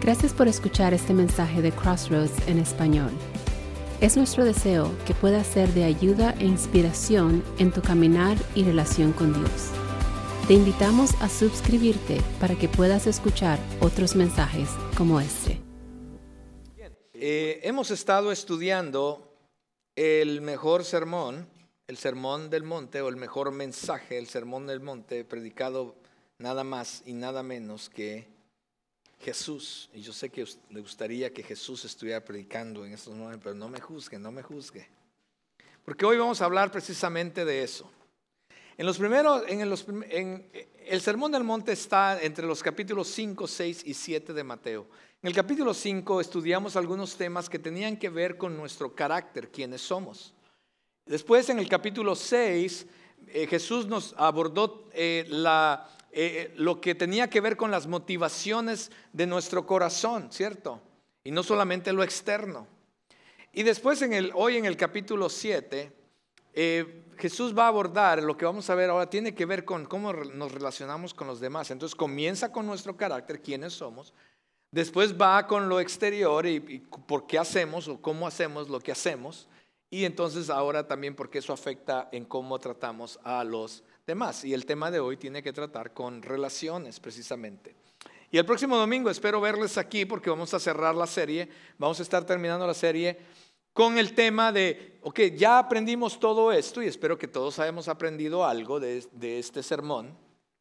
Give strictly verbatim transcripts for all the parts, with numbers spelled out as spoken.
Gracias por escuchar este mensaje de Crossroads en español. Es nuestro deseo que pueda ser de ayuda e inspiración en tu caminar y relación con Dios. Te invitamos a suscribirte para que puedas escuchar otros mensajes como este. Bien, eh, hemos estado estudiando el mejor sermón, el sermón del monte, o el mejor mensaje, el sermón del monte, predicado nada más y nada menos que Jesús. Y yo sé que le gustaría que Jesús estuviera predicando en estos momentos, pero no me juzgue, no me juzgue. Porque hoy vamos a hablar precisamente de eso. En los primeros, en, los, en el sermón del monte está entre los capítulos cinco, seis y siete de Mateo. En el capítulo cinco estudiamos algunos temas que tenían que ver con nuestro carácter, quiénes somos. Después en el capítulo seis, eh, Jesús nos abordó eh, la... Eh, lo que tenía que ver con las motivaciones de nuestro corazón, ¿cierto? Y no solamente lo externo. Y después en el, hoy en el capítulo siete, eh, Jesús va a abordar, lo que vamos a ver ahora tiene que ver con cómo nos relacionamos con los demás. Entonces comienza con nuestro carácter, quiénes somos. Después va con lo exterior y, y por qué hacemos o cómo hacemos lo que hacemos. Y entonces ahora también porque eso afecta en cómo tratamos a los demás. Y el tema de hoy tiene que tratar con relaciones precisamente. Y el próximo domingo espero verles aquí porque vamos a cerrar la serie. Vamos a estar terminando la serie con el tema de, ok, ya aprendimos todo esto y espero que todos hayamos aprendido algo de, de este sermón.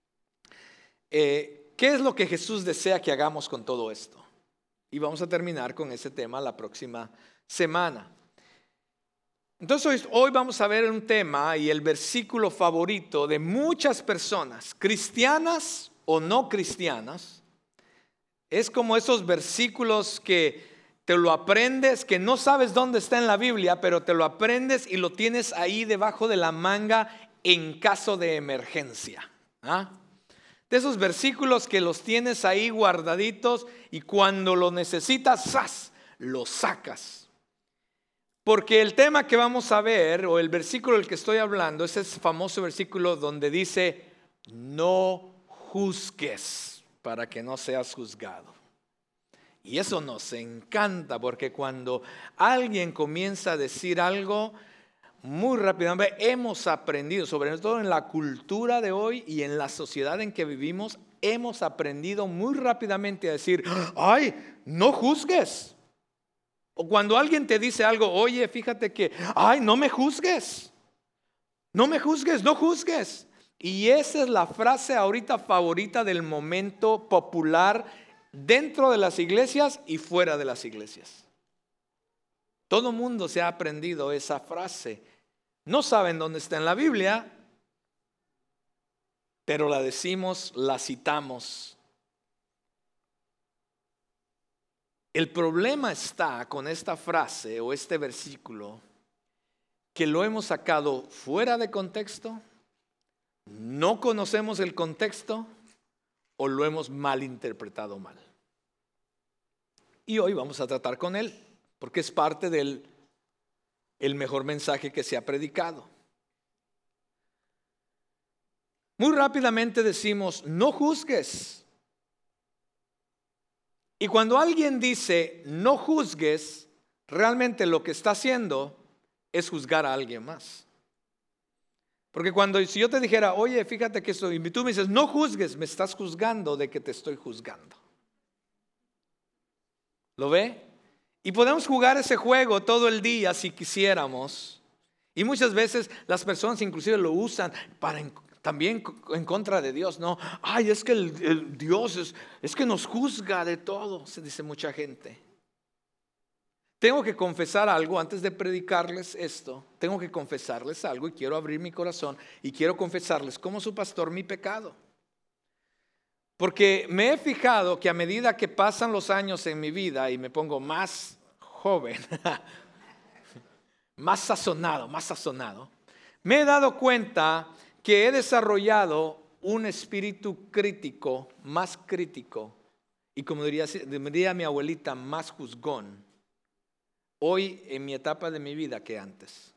Eh, ¿Qué es lo que Jesús desea que hagamos con todo esto? Y vamos a terminar con ese tema la próxima semana. Entonces hoy vamos a ver un tema y el versículo favorito de muchas personas, cristianas o no cristianas. Es como esos versículos que te lo aprendes, que no sabes dónde está en la Biblia, pero te lo aprendes y lo tienes ahí debajo de la manga en caso de emergencia. ¿Ah? De esos versículos que los tienes ahí guardaditos y cuando lo necesitas, ¡zas!, lo sacas. Porque el tema que vamos a ver, o el versículo del que estoy hablando, es ese famoso versículo donde dice, no juzgues para que no seas juzgado. Y eso nos encanta porque cuando alguien comienza a decir algo, muy rápidamente hemos aprendido, sobre todo en la cultura de hoy y en la sociedad en que vivimos, hemos aprendido muy rápidamente a decir, ay, no juzgues. O cuando alguien te dice algo, oye, fíjate que, ay, no me juzgues, no me juzgues, no juzgues. Y esa es la frase ahorita favorita del momento popular dentro de las iglesias y fuera de las iglesias. Todo mundo se ha aprendido esa frase. No saben dónde está en la Biblia, pero la decimos, la citamos. El problema está con esta frase o este versículo que lo hemos sacado fuera de contexto, no conocemos el contexto o lo hemos malinterpretado mal. Y hoy vamos a tratar con él porque es parte del el mejor mensaje que se ha predicado. Muy rápidamente decimos, no juzgues. Y cuando alguien dice no juzgues, realmente lo que está haciendo es juzgar a alguien más. Porque cuando si yo te dijera, oye, fíjate que esto, y tú me dices, no juzgues, me estás juzgando de que te estoy juzgando. ¿Lo ve? Y podemos jugar ese juego todo el día si quisiéramos. Y muchas veces las personas inclusive lo usan para también en contra de Dios, no, ay, es que el, el Dios es, es que nos juzga de todo, se dice mucha gente. Tengo que confesar algo antes de predicarles esto, tengo que confesarles algo y quiero abrir mi corazón y quiero confesarles como su pastor mi pecado. Porque me he fijado que a medida que pasan los años en mi vida y me pongo más joven, más sazonado, más sazonado, me he dado cuenta que he desarrollado un espíritu crítico, más crítico, y como diría, diría mi abuelita, más juzgón, hoy en mi etapa de mi vida que antes.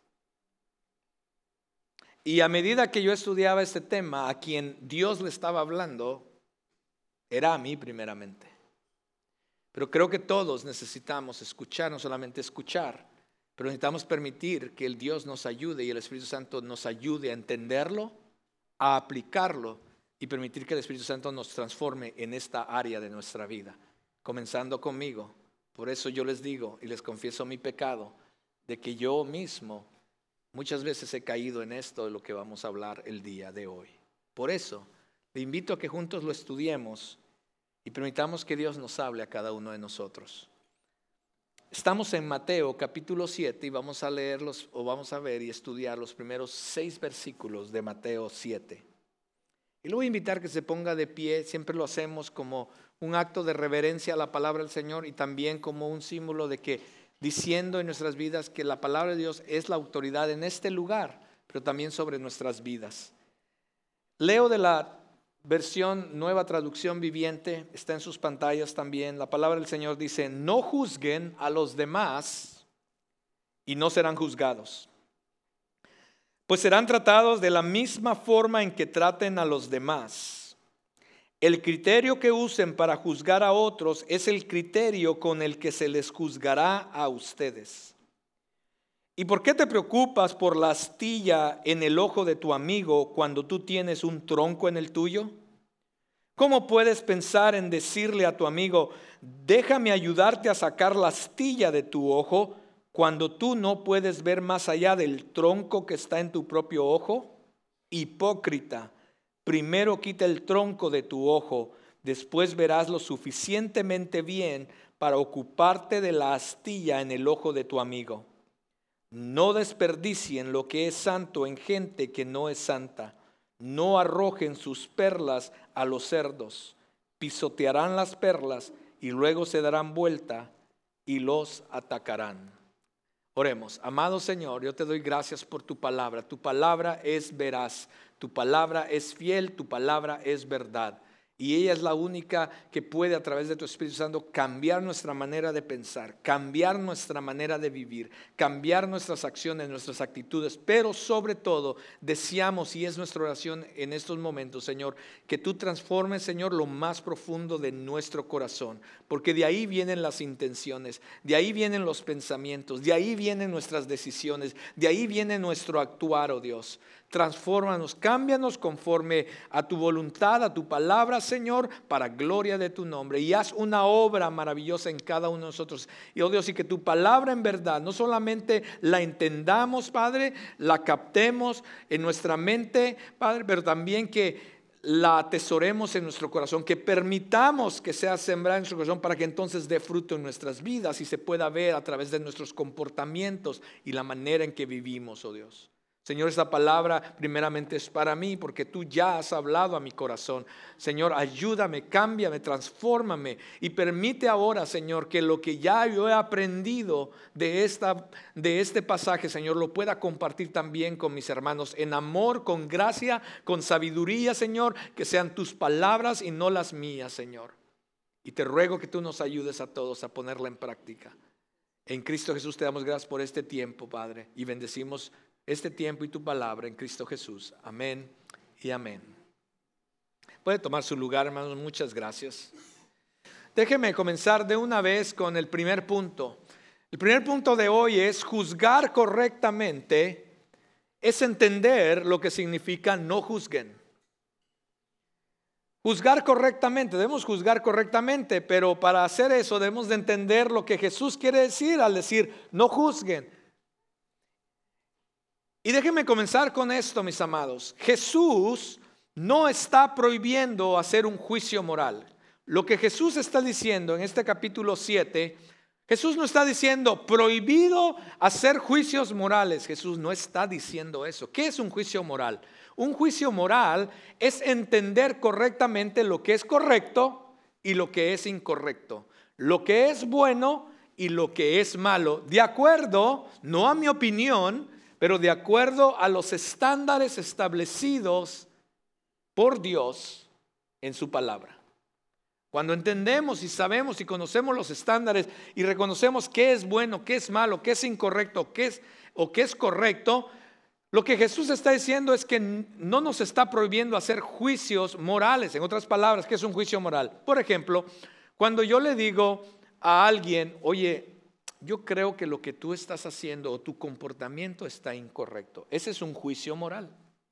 Y a medida que yo estudiaba este tema, a quien Dios le estaba hablando, era a mí primeramente. Pero creo que todos necesitamos escuchar, no solamente escuchar, pero necesitamos permitir que el Dios nos ayude y el Espíritu Santo nos ayude a entenderlo, a aplicarlo y permitir que el Espíritu Santo nos transforme en esta área de nuestra vida. Comenzando conmigo. Por eso yo les digo y les confieso mi pecado, de que yo mismo muchas veces he caído en esto de lo que vamos a hablar el día de hoy. Por eso le invito a que juntos lo estudiemos y permitamos que Dios nos hable a cada uno de nosotros. Estamos en Mateo capítulo siete y vamos a leerlos o vamos a ver y estudiar los primeros seis versículos de Mateo siete. Y lo voy a invitar que se ponga de pie, siempre lo hacemos como un acto de reverencia a la palabra del Señor y también como un símbolo de que diciendo en nuestras vidas que la palabra de Dios es la autoridad en este lugar, pero también sobre nuestras vidas. Leo de la versión Nueva Traducción Viviente, está en sus pantallas también. La palabra del Señor dice: no juzguen a los demás y no serán juzgados, pues serán tratados de la misma forma en que traten a los demás. El criterio que usen para juzgar a otros es el criterio con el que se les juzgará a ustedes. ¿Y por qué te preocupas por la astilla en el ojo de tu amigo cuando tú tienes un tronco en el tuyo? ¿Cómo puedes pensar en decirle a tu amigo: déjame ayudarte a sacar la astilla de tu ojo, cuando tú no puedes ver más allá del tronco que está en tu propio ojo? Hipócrita, primero quita el tronco de tu ojo, después verás lo suficientemente bien para ocuparte de la astilla en el ojo de tu amigo. No desperdicien lo que es santo en gente que no es santa. No arrojen sus perlas a los cerdos. Pisotearán las perlas y luego se darán vuelta y los atacarán. Oremos. Amado Señor, yo te doy gracias por tu palabra. Tu palabra es veraz, tu palabra es fiel, tu palabra es verdad. Y ella es la única que puede, a través de tu Espíritu Santo, cambiar nuestra manera de pensar, cambiar nuestra manera de vivir, cambiar nuestras acciones, nuestras actitudes. Pero sobre todo, deseamos, y es nuestra oración en estos momentos, Señor, que tú transformes, Señor, lo más profundo de nuestro corazón. Porque de ahí vienen las intenciones, de ahí vienen los pensamientos, de ahí vienen nuestras decisiones, de ahí viene nuestro actuar, oh Dios. Transfórmanos, cámbianos conforme a tu voluntad, a tu palabra, Señor, para gloria de tu nombre. Y haz una obra maravillosa en cada uno de nosotros. Y oh Dios, y que tu palabra en verdad no solamente la entendamos, Padre, la captemos en nuestra mente, Padre, pero también que la atesoremos en nuestro corazón, que permitamos que sea sembrada en nuestro corazón para que entonces dé fruto en nuestras vidas y se pueda ver a través de nuestros comportamientos y la manera en que vivimos, oh Dios. Señor, esta palabra primeramente es para mí porque tú ya has hablado a mi corazón. Señor, ayúdame, cámbiame, transfórmame y permite ahora, Señor, que lo que ya yo he aprendido de, esta, de este pasaje, Señor, lo pueda compartir también con mis hermanos en amor, con gracia, con sabiduría, Señor, que sean tus palabras y no las mías, Señor. Y te ruego que tú nos ayudes a todos a ponerla en práctica. En Cristo Jesús te damos gracias por este tiempo, Padre, y bendecimos este tiempo y tu palabra en Cristo Jesús. Amén y amén. Puede tomar su lugar, hermanos. Muchas gracias. Déjeme comenzar de una vez con el primer punto. El primer punto de hoy es: juzgar correctamente es entender lo que significa no juzguen. Juzgar correctamente, debemos juzgar correctamente, pero para hacer eso debemos de entender lo que Jesús quiere decir al decir no juzguen. Y déjenme comenzar con esto, mis amados. Jesús no está prohibiendo hacer un juicio moral. Lo que Jesús está diciendo en este capítulo siete, Jesús no está diciendo prohibido hacer juicios morales. Jesús no está diciendo eso. ¿Qué es un juicio moral? Un juicio moral es entender correctamente lo que es correcto y lo que es incorrecto, lo que es bueno y lo que es malo, de acuerdo, no a mi opinión, pero de acuerdo a los estándares establecidos por Dios en su palabra. Cuando entendemos y sabemos y conocemos los estándares y reconocemos qué es bueno, qué es malo, qué es incorrecto, qué es, o qué es correcto, lo que Jesús está diciendo es que no nos está prohibiendo hacer juicios morales. En otras palabras, ¿qué es un juicio moral? Por ejemplo, cuando yo le digo a alguien, oye, yo creo que lo que tú estás haciendo o tu comportamiento está incorrecto. Ese es un juicio moral.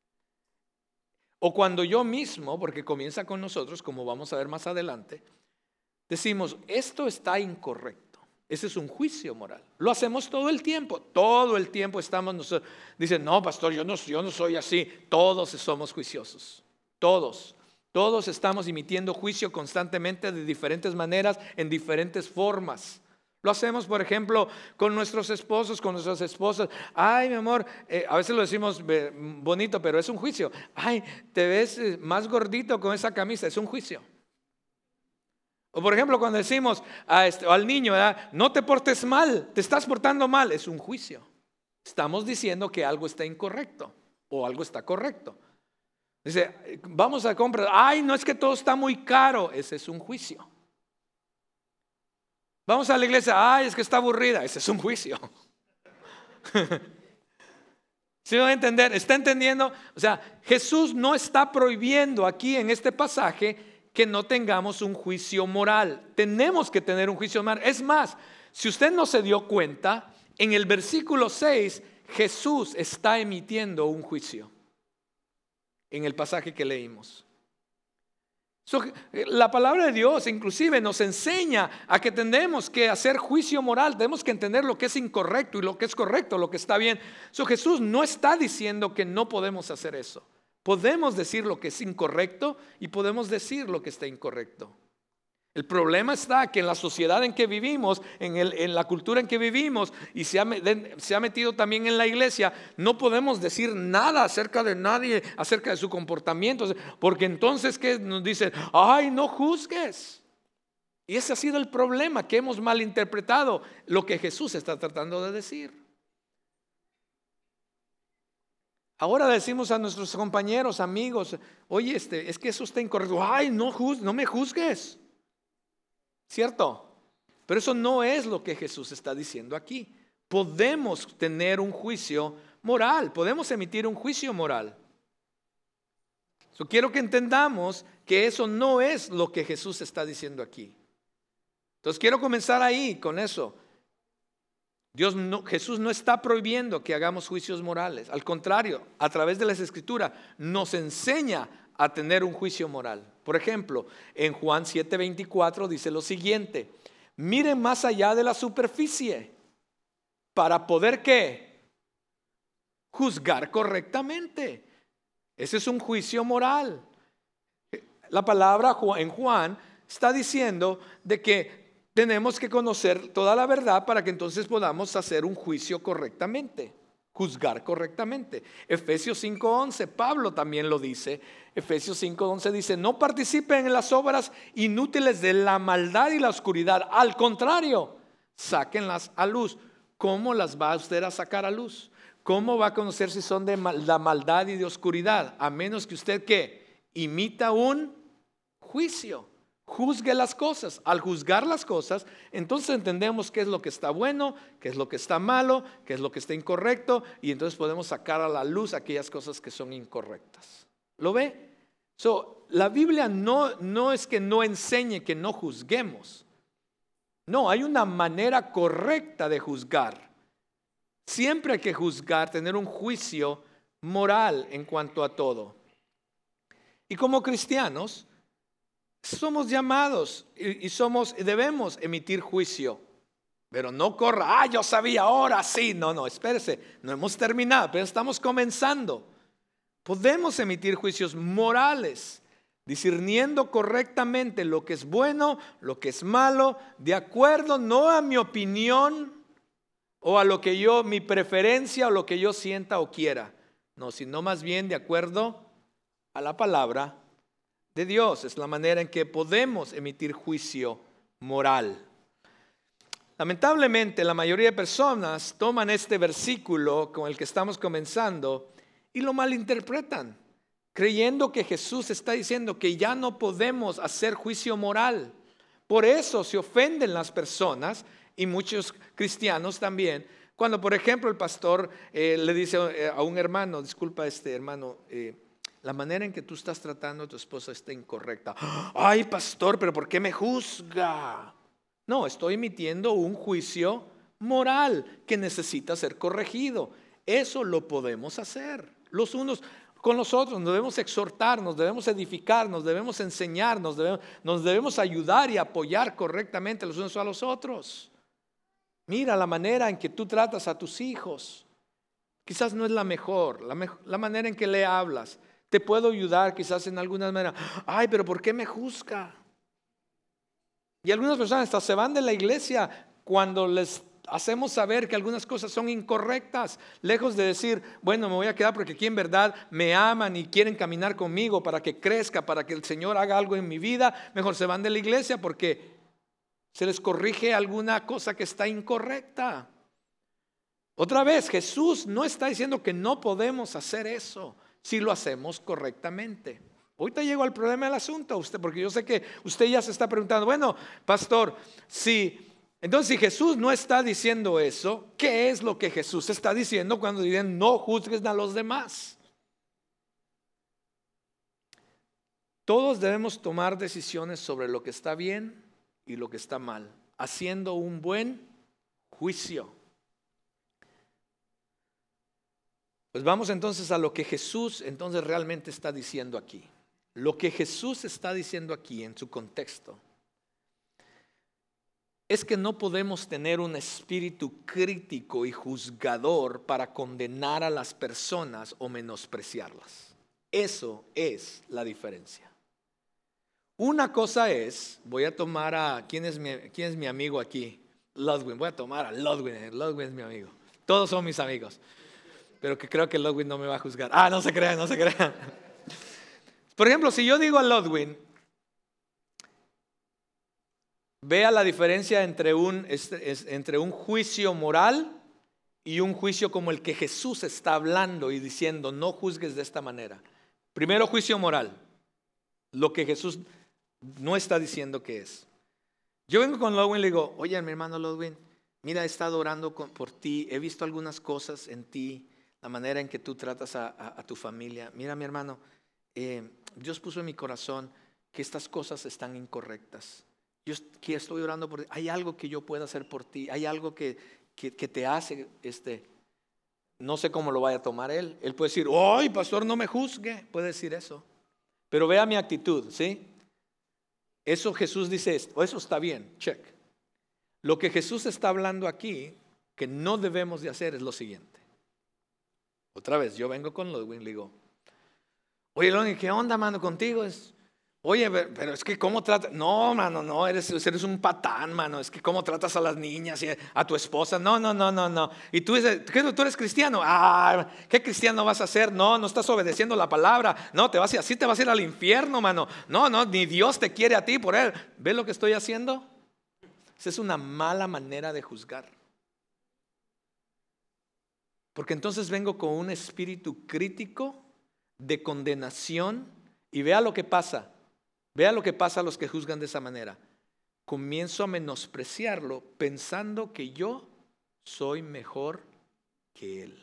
O cuando yo mismo, porque comienza con nosotros, como vamos a ver más adelante, decimos, esto está incorrecto. Ese es un juicio moral. Lo hacemos todo el tiempo. Todo el tiempo estamos nosotros. Dicen, no, pastor, yo no, yo no soy así. Todos somos juiciosos. Todos. Todos estamos emitiendo juicio constantemente de diferentes maneras, en diferentes formas. Lo hacemos, por ejemplo, con nuestros esposos, con nuestras esposas. Ay, mi amor, eh, a veces lo decimos eh, bonito, pero es un juicio. Ay, te ves eh, más gordito con esa camisa, es un juicio. O por ejemplo, cuando decimos a este, al niño, ¿verdad? No te portes mal, te estás portando mal, es un juicio. Estamos diciendo que algo está incorrecto o algo está correcto. Dice, vamos a comprar. Ay, no, es que todo está muy caro, ese es un juicio. Vamos a la iglesia, ay, es que está aburrida, ese es un juicio. ¿Sí van a entender? ¿Está entendiendo? O sea, Jesús no está prohibiendo aquí en este pasaje que no tengamos un juicio moral. Tenemos que tener un juicio moral. Es más, si usted no se dio cuenta, en el versículo seis, Jesús está emitiendo un juicio. En el pasaje que leímos. So, la palabra de Dios inclusive nos enseña a que tenemos que hacer juicio moral, tenemos que entender lo que es incorrecto y lo que es correcto, lo que está bien. So, Jesús no está diciendo que no podemos hacer eso. Podemos decir lo que es incorrecto y podemos decir lo que está incorrecto. El problema está que en la sociedad en que vivimos, en, el, en la cultura en que vivimos y se ha, se ha metido también en la iglesia, no podemos decir nada acerca de nadie, acerca de su comportamiento, porque entonces ¿qué nos dicen? Ay, no juzgues. Y ese ha sido el problema, que hemos malinterpretado lo que Jesús está tratando de decir. Ahora decimos a nuestros compañeros, amigos, oye, este, es que eso está incorrecto. Ay, no, juz, no me juzgues. ¿Cierto? Pero eso no es lo que Jesús está diciendo aquí. Podemos tener un juicio moral, podemos emitir un juicio moral. So, quiero que entendamos que eso no es lo que Jesús está diciendo aquí. Entonces quiero comenzar ahí con eso. Dios no, Jesús no está prohibiendo que hagamos juicios morales. Al contrario, a través de las Escrituras nos enseña a tener un juicio moral. Por ejemplo, en Juan siete veinticuatro dice lo siguiente: miren más allá de la superficie para poder ¿qué? Juzgar correctamente. Ese es un juicio moral. La palabra en Juan está diciendo de que tenemos que conocer toda la verdad para que entonces podamos hacer un juicio correctamente, juzgar correctamente. Efesios cinco once, Pablo también lo dice. Efesios cinco once dice, no participen en las obras inútiles de la maldad y la oscuridad. Al contrario, sáquenlas a luz. ¿Cómo las va usted a sacar a luz? ¿Cómo va a conocer si son de mal, la maldad y de oscuridad? A menos que usted ¿qué? Imita un juicio. Juzgue las cosas. Al juzgar las cosas, entonces entendemos qué es lo que está bueno, qué es lo que está malo, qué es lo que está incorrecto, y entonces podemos sacar a la luz aquellas cosas que son incorrectas. ¿Lo ve? So, la Biblia no, no es que no enseñe que no juzguemos. No, hay una manera correcta de juzgar. Siempre hay que juzgar, tener un juicio moral en cuanto a todo. Y como cristianos, somos llamados y, y somos, debemos emitir juicio. Pero no corra, ah, yo sabía, ahora sí. No, no, espérese, no hemos terminado, pero estamos comenzando. Podemos emitir juicios morales, discerniendo correctamente lo que es bueno, lo que es malo, de acuerdo no a mi opinión o a lo que yo, mi preferencia o lo que yo sienta o quiera. No, sino más bien de acuerdo a la palabra de Dios. Es la manera en que podemos emitir juicio moral. Lamentablemente, la mayoría de personas toman este versículo con el que estamos comenzando y lo malinterpretan, creyendo que Jesús está diciendo que ya no podemos hacer juicio moral. Por eso se ofenden las personas y muchos cristianos también, cuando por ejemplo el pastor eh, le dice a un hermano, disculpa este hermano, eh, la manera en que tú estás tratando a tu esposa está incorrecta. Ay, pastor, pero ¿por qué me juzga? No, estoy emitiendo un juicio moral que necesita ser corregido. Eso lo podemos hacer los unos con los otros. Nos debemos exhortar, nos debemos edificar, nos debemos enseñar, nos debemos, nos debemos ayudar y apoyar correctamente los unos a los otros. Mira la manera en que tú tratas a tus hijos. Quizás no es la mejor, la, mejor, la manera en que le hablas. Te puedo ayudar quizás en alguna manera. Ay, pero ¿por qué me juzga? Y algunas personas hasta se van de la iglesia cuando les hacemos saber que algunas cosas son incorrectas. Lejos de decir, bueno, me voy a quedar porque aquí en verdad me aman y quieren caminar conmigo para que crezca, para que el Señor haga algo en mi vida. Mejor se van de la iglesia porque se les corrige alguna cosa que está incorrecta. Otra vez, Jesús no está diciendo que no podemos hacer eso si lo hacemos correctamente. Ahorita llego al problema del asunto, usted, porque yo sé que usted ya se está preguntando, bueno, pastor, si, entonces si Jesús no está diciendo eso, ¿qué es lo que Jesús está diciendo cuando dicen no juzgues a los demás? Todos debemos tomar decisiones sobre lo que está bien y lo que está mal, haciendo un buen juicio. Pues vamos entonces a lo que Jesús entonces realmente está diciendo aquí. Lo que Jesús está diciendo aquí en su contexto es que no podemos tener un espíritu crítico y juzgador para condenar a las personas o menospreciarlas. Eso es la diferencia. Una cosa es, voy a tomar a, ¿quién es mi, quién es mi amigo aquí? Ludwig, voy a tomar a Ludwig, Ludwig es mi amigo. Todos son mis amigos. Pero que creo que Ludwig no me va a juzgar. Ah, no se crean, no se crean. Por ejemplo, si yo digo a Ludwig, vea la diferencia entre un, entre un juicio moral y un juicio como el que Jesús está hablando y diciendo, no juzgues de esta manera. Primero, juicio moral. Lo que Jesús no está diciendo que es. Yo vengo con Ludwig y le digo, oye, mi hermano Ludwig, mira, he estado orando por ti, he visto algunas cosas en ti, la manera en que tú tratas a, a, a tu familia. Mira, mi hermano, eh, Dios puso en mi corazón que estas cosas están incorrectas. Yo que estoy orando por ti. Hay algo que yo pueda hacer por ti. Hay algo que, que, que te hace, este, no sé cómo lo vaya a tomar él. Él puede decir, ¡ay, pastor, no me juzgue! Puede decir eso. Pero vea mi actitud, ¿sí? Eso Jesús dice, esto, eso está bien, check. Lo que Jesús está hablando aquí, que no debemos de hacer, es lo siguiente. Otra vez, yo vengo con Ludwig y le digo, oye, Ludwig, ¿qué onda, mano, contigo? Es, oye, pero es que ¿cómo tratas? No, mano, no, eres, eres un patán, mano. Es que ¿cómo tratas a las niñas y a tu esposa? No, no, no, no, no. Y tú dices, ¿qué, tú eres cristiano? Ah, ¿qué cristiano vas a ser? No, no estás obedeciendo la palabra. No, te vas a, así te vas a ir al infierno, mano. No, no, ni Dios te quiere a ti por él. ¿Ves lo que estoy haciendo? Esa es una mala manera de juzgar. Porque entonces vengo con un espíritu crítico de condenación y vea lo que pasa. Vea lo que pasa a los que juzgan de esa manera. Comienzo a menospreciarlo pensando que yo soy mejor que él.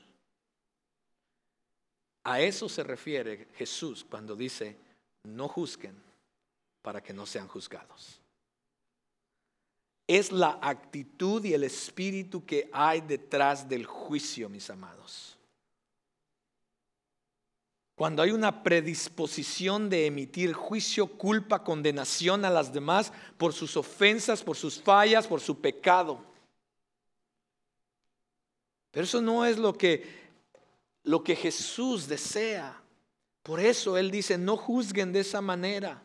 A eso se refiere Jesús cuando dice, no juzguen para que no sean juzgados. Es la actitud y el espíritu que hay detrás del juicio, mis amados. Cuando hay una predisposición de emitir juicio, culpa, condenación a las demás por sus ofensas, por sus fallas, por su pecado. Pero eso no es lo que, lo que Jesús desea. Por eso Él dice, no juzguen de esa manera.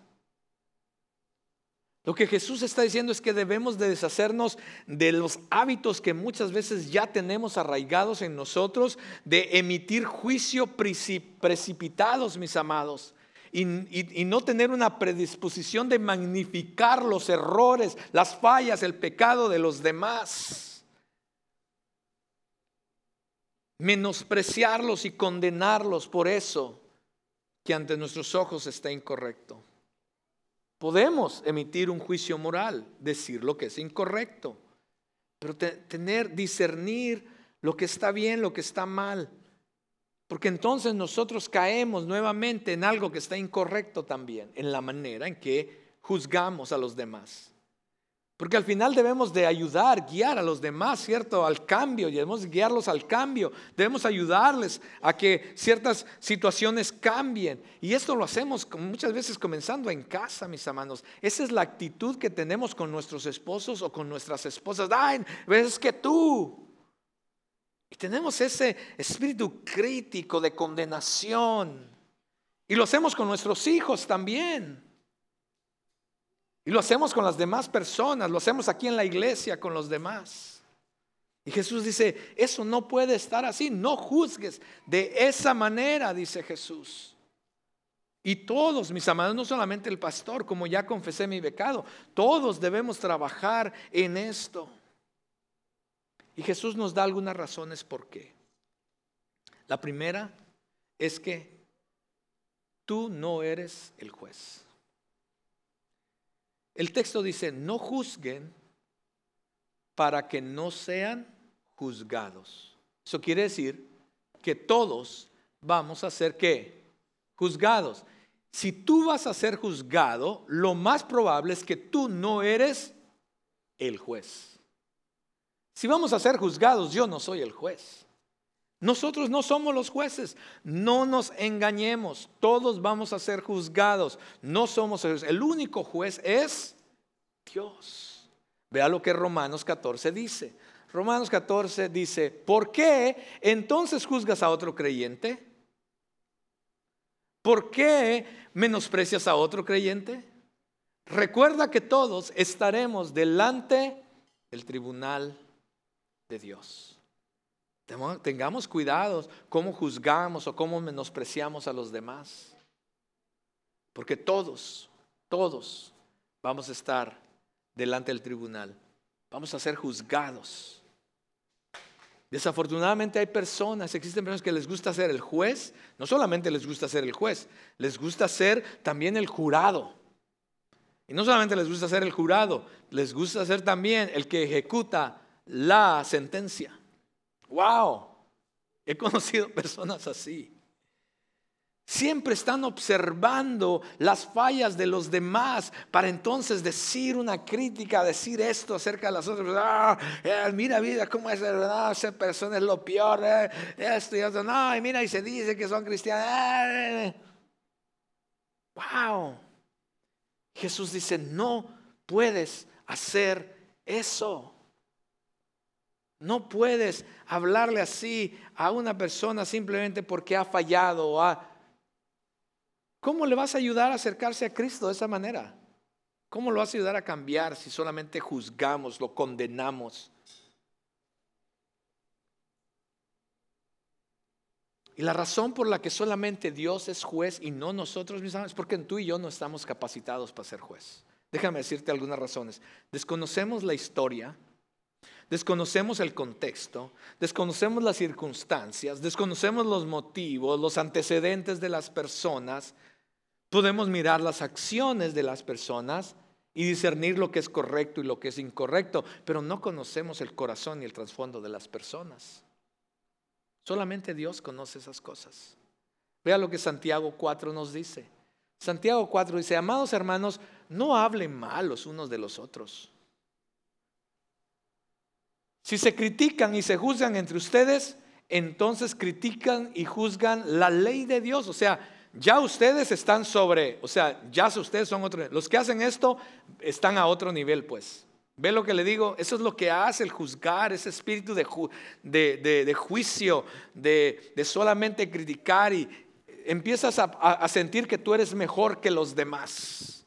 Lo que Jesús está diciendo es que debemos de deshacernos de los hábitos que muchas veces ya tenemos arraigados en nosotros de emitir juicio precipitados, mis amados, y, y, y no tener una predisposición de magnificar los errores, las fallas, el pecado de los demás, menospreciarlos y condenarlos por eso que ante nuestros ojos está incorrecto. Podemos emitir un juicio moral, decir lo que es incorrecto, pero te, tener, discernir lo que está bien, lo que está mal, porque entonces nosotros caemos nuevamente en algo que está incorrecto también, en la manera en que juzgamos a los demás. Porque al final debemos de ayudar, guiar a los demás, ¿cierto? Al cambio, y debemos guiarlos al cambio. Debemos ayudarles a que ciertas situaciones cambien. Y esto lo hacemos muchas veces comenzando en casa, mis hermanos. Esa es la actitud que tenemos con nuestros esposos o con nuestras esposas. Ay, ves que tú. Y tenemos ese espíritu crítico de condenación. Y lo hacemos con nuestros hijos también. Y lo hacemos con las demás personas, lo hacemos aquí en la iglesia con los demás. Y Jesús dice, eso no puede estar así, no juzgues de esa manera, dice Jesús. Y todos, mis amados, no solamente el pastor, como ya confesé mi pecado, todos debemos trabajar en esto. Y Jesús nos da algunas razones por qué. La primera es que tú no eres el juez. El texto dice, no juzguen para que no sean juzgados. Eso quiere decir que todos vamos a ser ¿qué? Juzgados. Si tú vas a ser juzgado, lo más probable es que tú no eres el juez. Si vamos a ser juzgados, yo no soy el juez. Nosotros no somos los jueces, no nos engañemos, todos vamos a ser juzgados, no somos el juez. El único juez es Dios. Vea lo que Romanos catorce dice. Romanos catorce dice, ¿por qué entonces juzgas a otro creyente? ¿Por qué menosprecias a otro creyente? Recuerda que todos estaremos delante del tribunal de Dios. Tengamos cuidado cómo juzgamos o cómo menospreciamos a los demás. Porque todos, todos vamos a estar delante del tribunal. Vamos a ser juzgados. Desafortunadamente hay personas, existen personas que les gusta ser el juez. No solamente les gusta ser el juez, les gusta ser también el jurado. Y no solamente les gusta ser el jurado, les gusta ser también el que ejecuta la sentencia. Wow, he conocido personas así. Siempre están observando las fallas de los demás para entonces decir una crítica, decir esto acerca de las otras personas. Ah, eh, mira, mira cómo es, no, esa persona es lo peor. Eh, esto y esto, no, y mira, y se dice que son cristianos. Eh. Wow. Jesús dice, no puedes hacer eso. No puedes hablarle así a una persona simplemente porque ha fallado. O ha... ¿Cómo le vas a ayudar a acercarse a Cristo de esa manera? ¿Cómo lo vas a ayudar a cambiar si solamente juzgamos, lo condenamos? Y la razón por la que solamente Dios es juez y no nosotros, mis hermanos, es porque tú y yo no estamos capacitados para ser juez. Déjame decirte algunas razones. Desconocemos la historia. Desconocemos el contexto, desconocemos las circunstancias, desconocemos los motivos, los antecedentes de las personas. Podemos mirar las acciones de las personas y discernir lo que es correcto y lo que es incorrecto, pero no conocemos el corazón y el trasfondo de las personas. Solamente Dios conoce esas cosas. Vea lo que Santiago cuatro nos dice. Santiago cuatro dice, amados hermanos, no hablen mal los unos de los otros. Si se critican y se juzgan entre ustedes, entonces critican y juzgan la ley de Dios. O sea, ya ustedes están sobre, o sea, ya ustedes son otro. Los que hacen esto están a otro nivel, pues. ¿Ve lo que le digo? Eso es lo que hace el juzgar, ese espíritu de, ju de, de, de juicio, de, de solamente criticar y empiezas a, a, a sentir que tú eres mejor que los demás.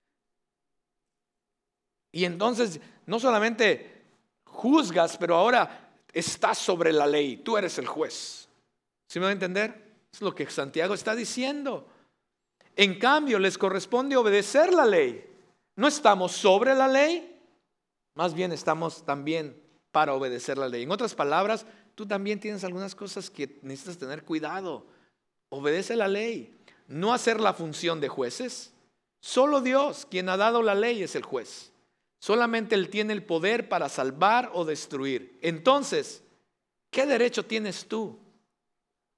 Y entonces, no solamente juzgas, pero ahora estás sobre la ley. Tú eres el juez. ¿Sí me va a entender? Es lo que Santiago está diciendo. En cambio, les corresponde obedecer la ley. No estamos sobre la ley, más bien estamos también para obedecer la ley. En otras palabras, tú también tienes algunas cosas que necesitas tener cuidado. Obedece la ley. No hacer la función de jueces. Solo Dios, quien ha dado la ley, es el juez. Solamente Él tiene el poder para salvar o destruir. Entonces, ¿qué derecho tienes tú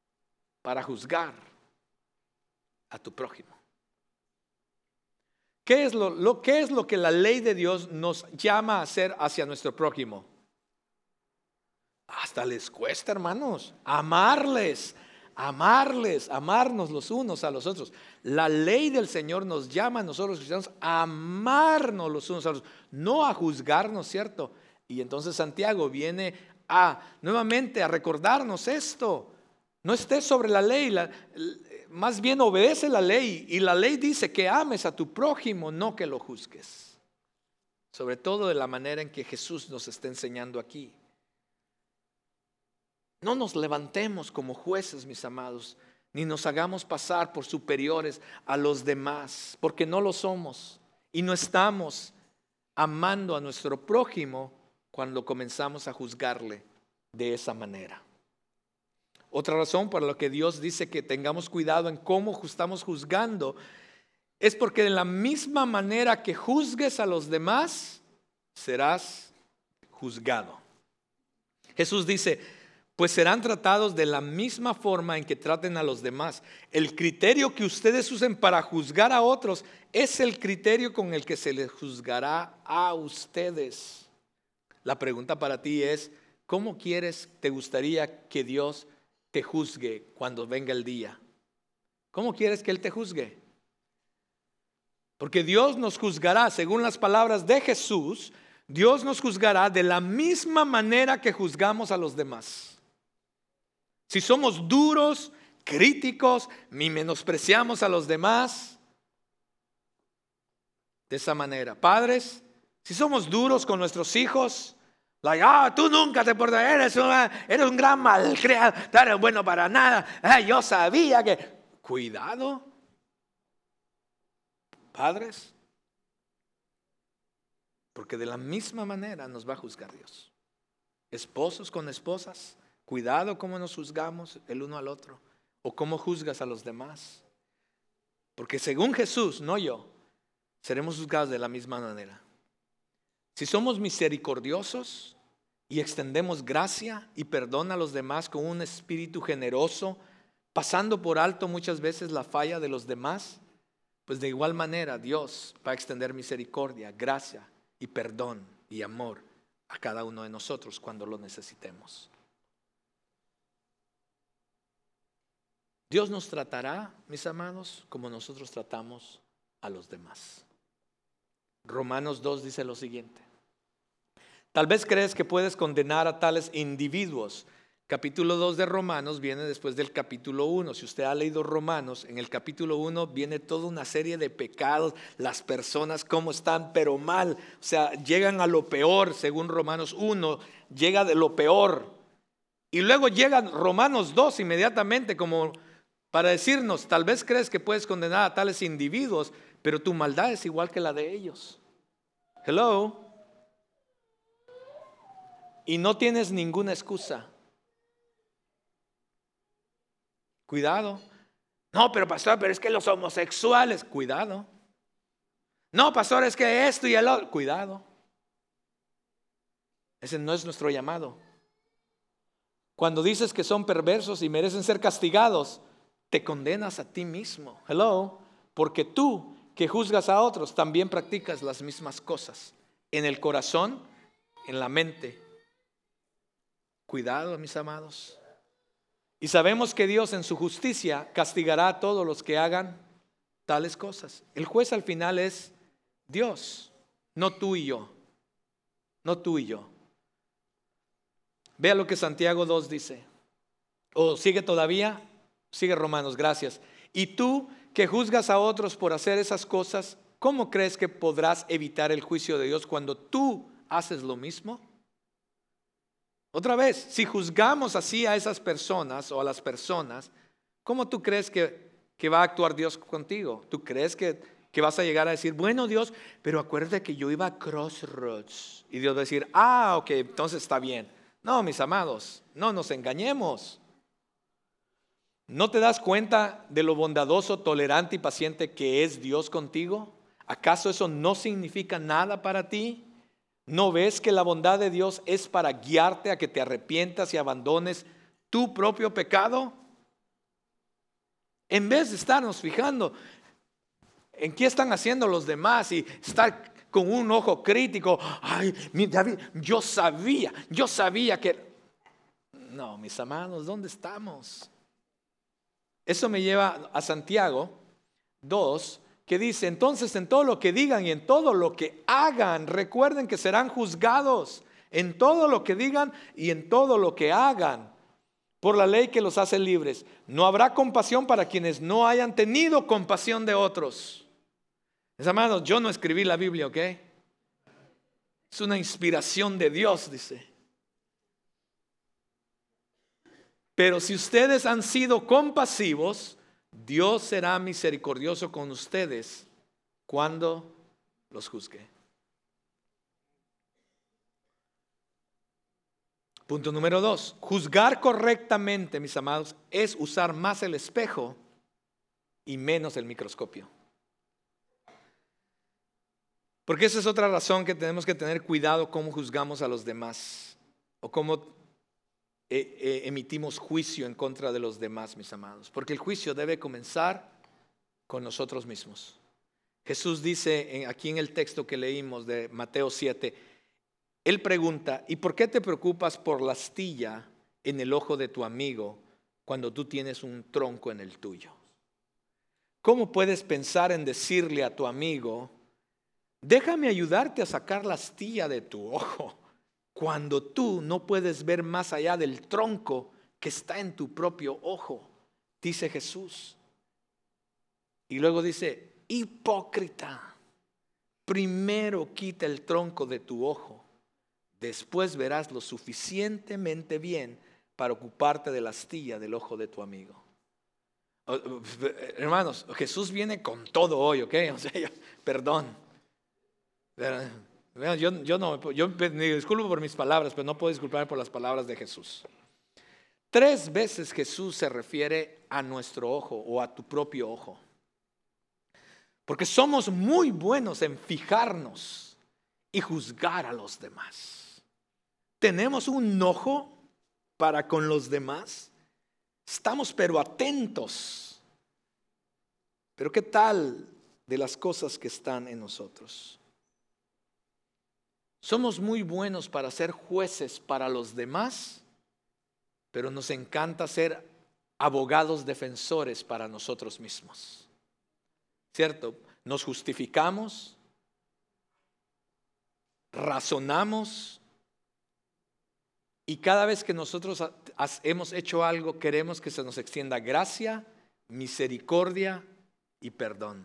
para juzgar a tu prójimo? ¿Qué ¿Qué es lo, lo, ¿Qué es lo que la ley de Dios nos llama a hacer hacia nuestro prójimo? Hasta les cuesta, hermanos, amarles, amarles, amarnos los unos a los otros. La ley del Señor nos llama a nosotros los cristianos a amarnos los unos a los otros, no a juzgarnos, ¿cierto? Y entonces Santiago viene a nuevamente a recordarnos esto. No estés sobre la ley, la, más bien obedece la ley. Y la ley dice que ames a tu prójimo, no que lo juzgues. Sobre todo de la manera en que Jesús nos está enseñando aquí. No nos levantemos como jueces, mis amados, ni nos hagamos pasar por superiores a los demás, porque no lo somos. Y no estamos amando a nuestro prójimo cuando comenzamos a juzgarle de esa manera. Otra razón por la que Dios dice que tengamos cuidado en cómo estamos juzgando es porque de la misma manera que juzgues a los demás, serás juzgado. Jesús dice, pues serán tratados de la misma forma en que traten a los demás. El criterio que ustedes usen para juzgar a otros es el criterio con el que se les juzgará a ustedes. La pregunta para ti es, ¿cómo quieres, te gustaría que Dios te juzgue cuando venga el día? ¿Cómo quieres que Él te juzgue? Porque Dios nos juzgará, según las palabras de Jesús, Dios nos juzgará de la misma manera que juzgamos a los demás. Si somos duros, críticos, ni menospreciamos a los demás, de esa manera. Padres, si somos duros con nuestros hijos, like, ah, tú nunca te portas, eres, una, eres un gran malcriado, no eres bueno para nada. Ay, yo sabía que, cuidado, padres, porque de la misma manera nos va a juzgar Dios. Esposos con esposas, cuidado cómo nos juzgamos el uno al otro, o cómo juzgas a los demás. Porque según Jesús, no yo, seremos juzgados de la misma manera. Si somos misericordiosos y extendemos gracia y perdón a los demás con un espíritu generoso, pasando por alto muchas veces la falla de los demás, pues de igual manera Dios va a extender misericordia, gracia y perdón y amor a cada uno de nosotros cuando lo necesitemos. Dios nos tratará, mis amados, como nosotros tratamos a los demás. Romanos dos dice lo siguiente. Tal vez crees que puedes condenar a tales individuos. Capítulo dos de Romanos viene después del capítulo uno. Si usted ha leído Romanos, en el capítulo uno viene toda una serie de pecados. Las personas cómo están, pero mal. O sea, llegan a lo peor, según Romanos uno, llega de lo peor. Y luego llega Romanos dos inmediatamente como para decirnos, tal vez crees que puedes condenar a tales individuos, pero tu maldad es igual que la de ellos. Hello. Y no tienes ninguna excusa. Cuidado. No, pero pastor, pero es que los homosexuales, cuidado. No, pastor, es que esto y el otro, cuidado. Ese no es nuestro llamado. Cuando dices que son perversos y merecen ser castigados, te condenas a ti mismo. Hello. Porque tú que juzgas a otros también practicas las mismas cosas. En el corazón, en la mente. Cuidado, mis amados. Y sabemos que Dios en su justicia castigará a todos los que hagan tales cosas. El juez al final es Dios, no tú y yo. No tú y yo. Vea lo que Santiago dos dice. O sigue todavía, sigue Romanos, gracias. Y tú que juzgas a otros por hacer esas cosas, ¿cómo crees que podrás evitar el juicio de Dios cuando tú haces lo mismo? Otra vez, si juzgamos así a esas personas o a las personas, ¿cómo tú crees que, que va a actuar Dios contigo? ¿Tú crees que, que vas a llegar a decir, bueno Dios, pero acuérdate que yo iba a Crossroads? Y Dios va a decir, ah, ok, entonces está bien. No, mis amados, no nos engañemos. ¿No te das cuenta de lo bondadoso, tolerante y paciente que es Dios contigo? ¿Acaso eso no significa nada para ti? ¿No ves que la bondad de Dios es para guiarte a que te arrepientas y abandones tu propio pecado? En vez de estarnos fijando, ¿En qué están haciendo los demás? Y estar con un ojo crítico. Ay, mi David, yo sabía, yo sabía que... No, mis amados, ¿dónde estamos? Eso me lleva a Santiago dos, que dice, entonces en todo lo que digan y en todo lo que hagan, recuerden que serán juzgados en todo lo que digan y en todo lo que hagan, por la ley que los hace libres. No habrá compasión para quienes no hayan tenido compasión de otros. Mis amados, yo no escribí la Biblia, ¿ok? Es una inspiración de Dios, dice. Pero si ustedes han sido compasivos, Dios será misericordioso con ustedes cuando los juzgue. Punto número dos. Juzgar correctamente, mis amados, es usar más el espejo y menos el microscopio. Porque esa es otra razón que tenemos que tener cuidado cómo juzgamos a los demás o cómo eh, eh, emitimos juicio en contra de los demás, mis amados. Porque el juicio debe comenzar con nosotros mismos. Jesús dice en, aquí en el texto que leímos de Mateo siete, Él pregunta, ¿y por qué te preocupas por la astilla en el ojo de tu amigo cuando tú tienes un tronco en el tuyo? ¿Cómo puedes pensar en decirle a tu amigo, déjame ayudarte a sacar la astilla de tu ojo, cuando tú no puedes ver más allá del tronco que está en tu propio ojo? Dice Jesús. Y luego dice, hipócrita, primero quita el tronco de tu ojo, después verás lo suficientemente bien para ocuparte de la astilla del ojo de tu amigo. Hermanos, Jesús viene con todo hoy, ¿ok? O sea, yo, perdón. Yo, yo no, yo me disculpo por mis palabras, pero no puedo disculparme por las palabras de Jesús. Tres veces Jesús se refiere a nuestro ojo o a tu propio ojo. Porque somos muy buenos en fijarnos y juzgar a los demás. Tenemos un ojo para con los demás. Estamos pero atentos. Pero ¿qué tal de las cosas que están en nosotros? Somos muy buenos para ser jueces para los demás, pero nos encanta ser abogados defensores para nosotros mismos. ¿Cierto? Nos justificamos, razonamos, y cada vez que nosotros hemos hecho algo, queremos que se nos extienda gracia, misericordia y perdón.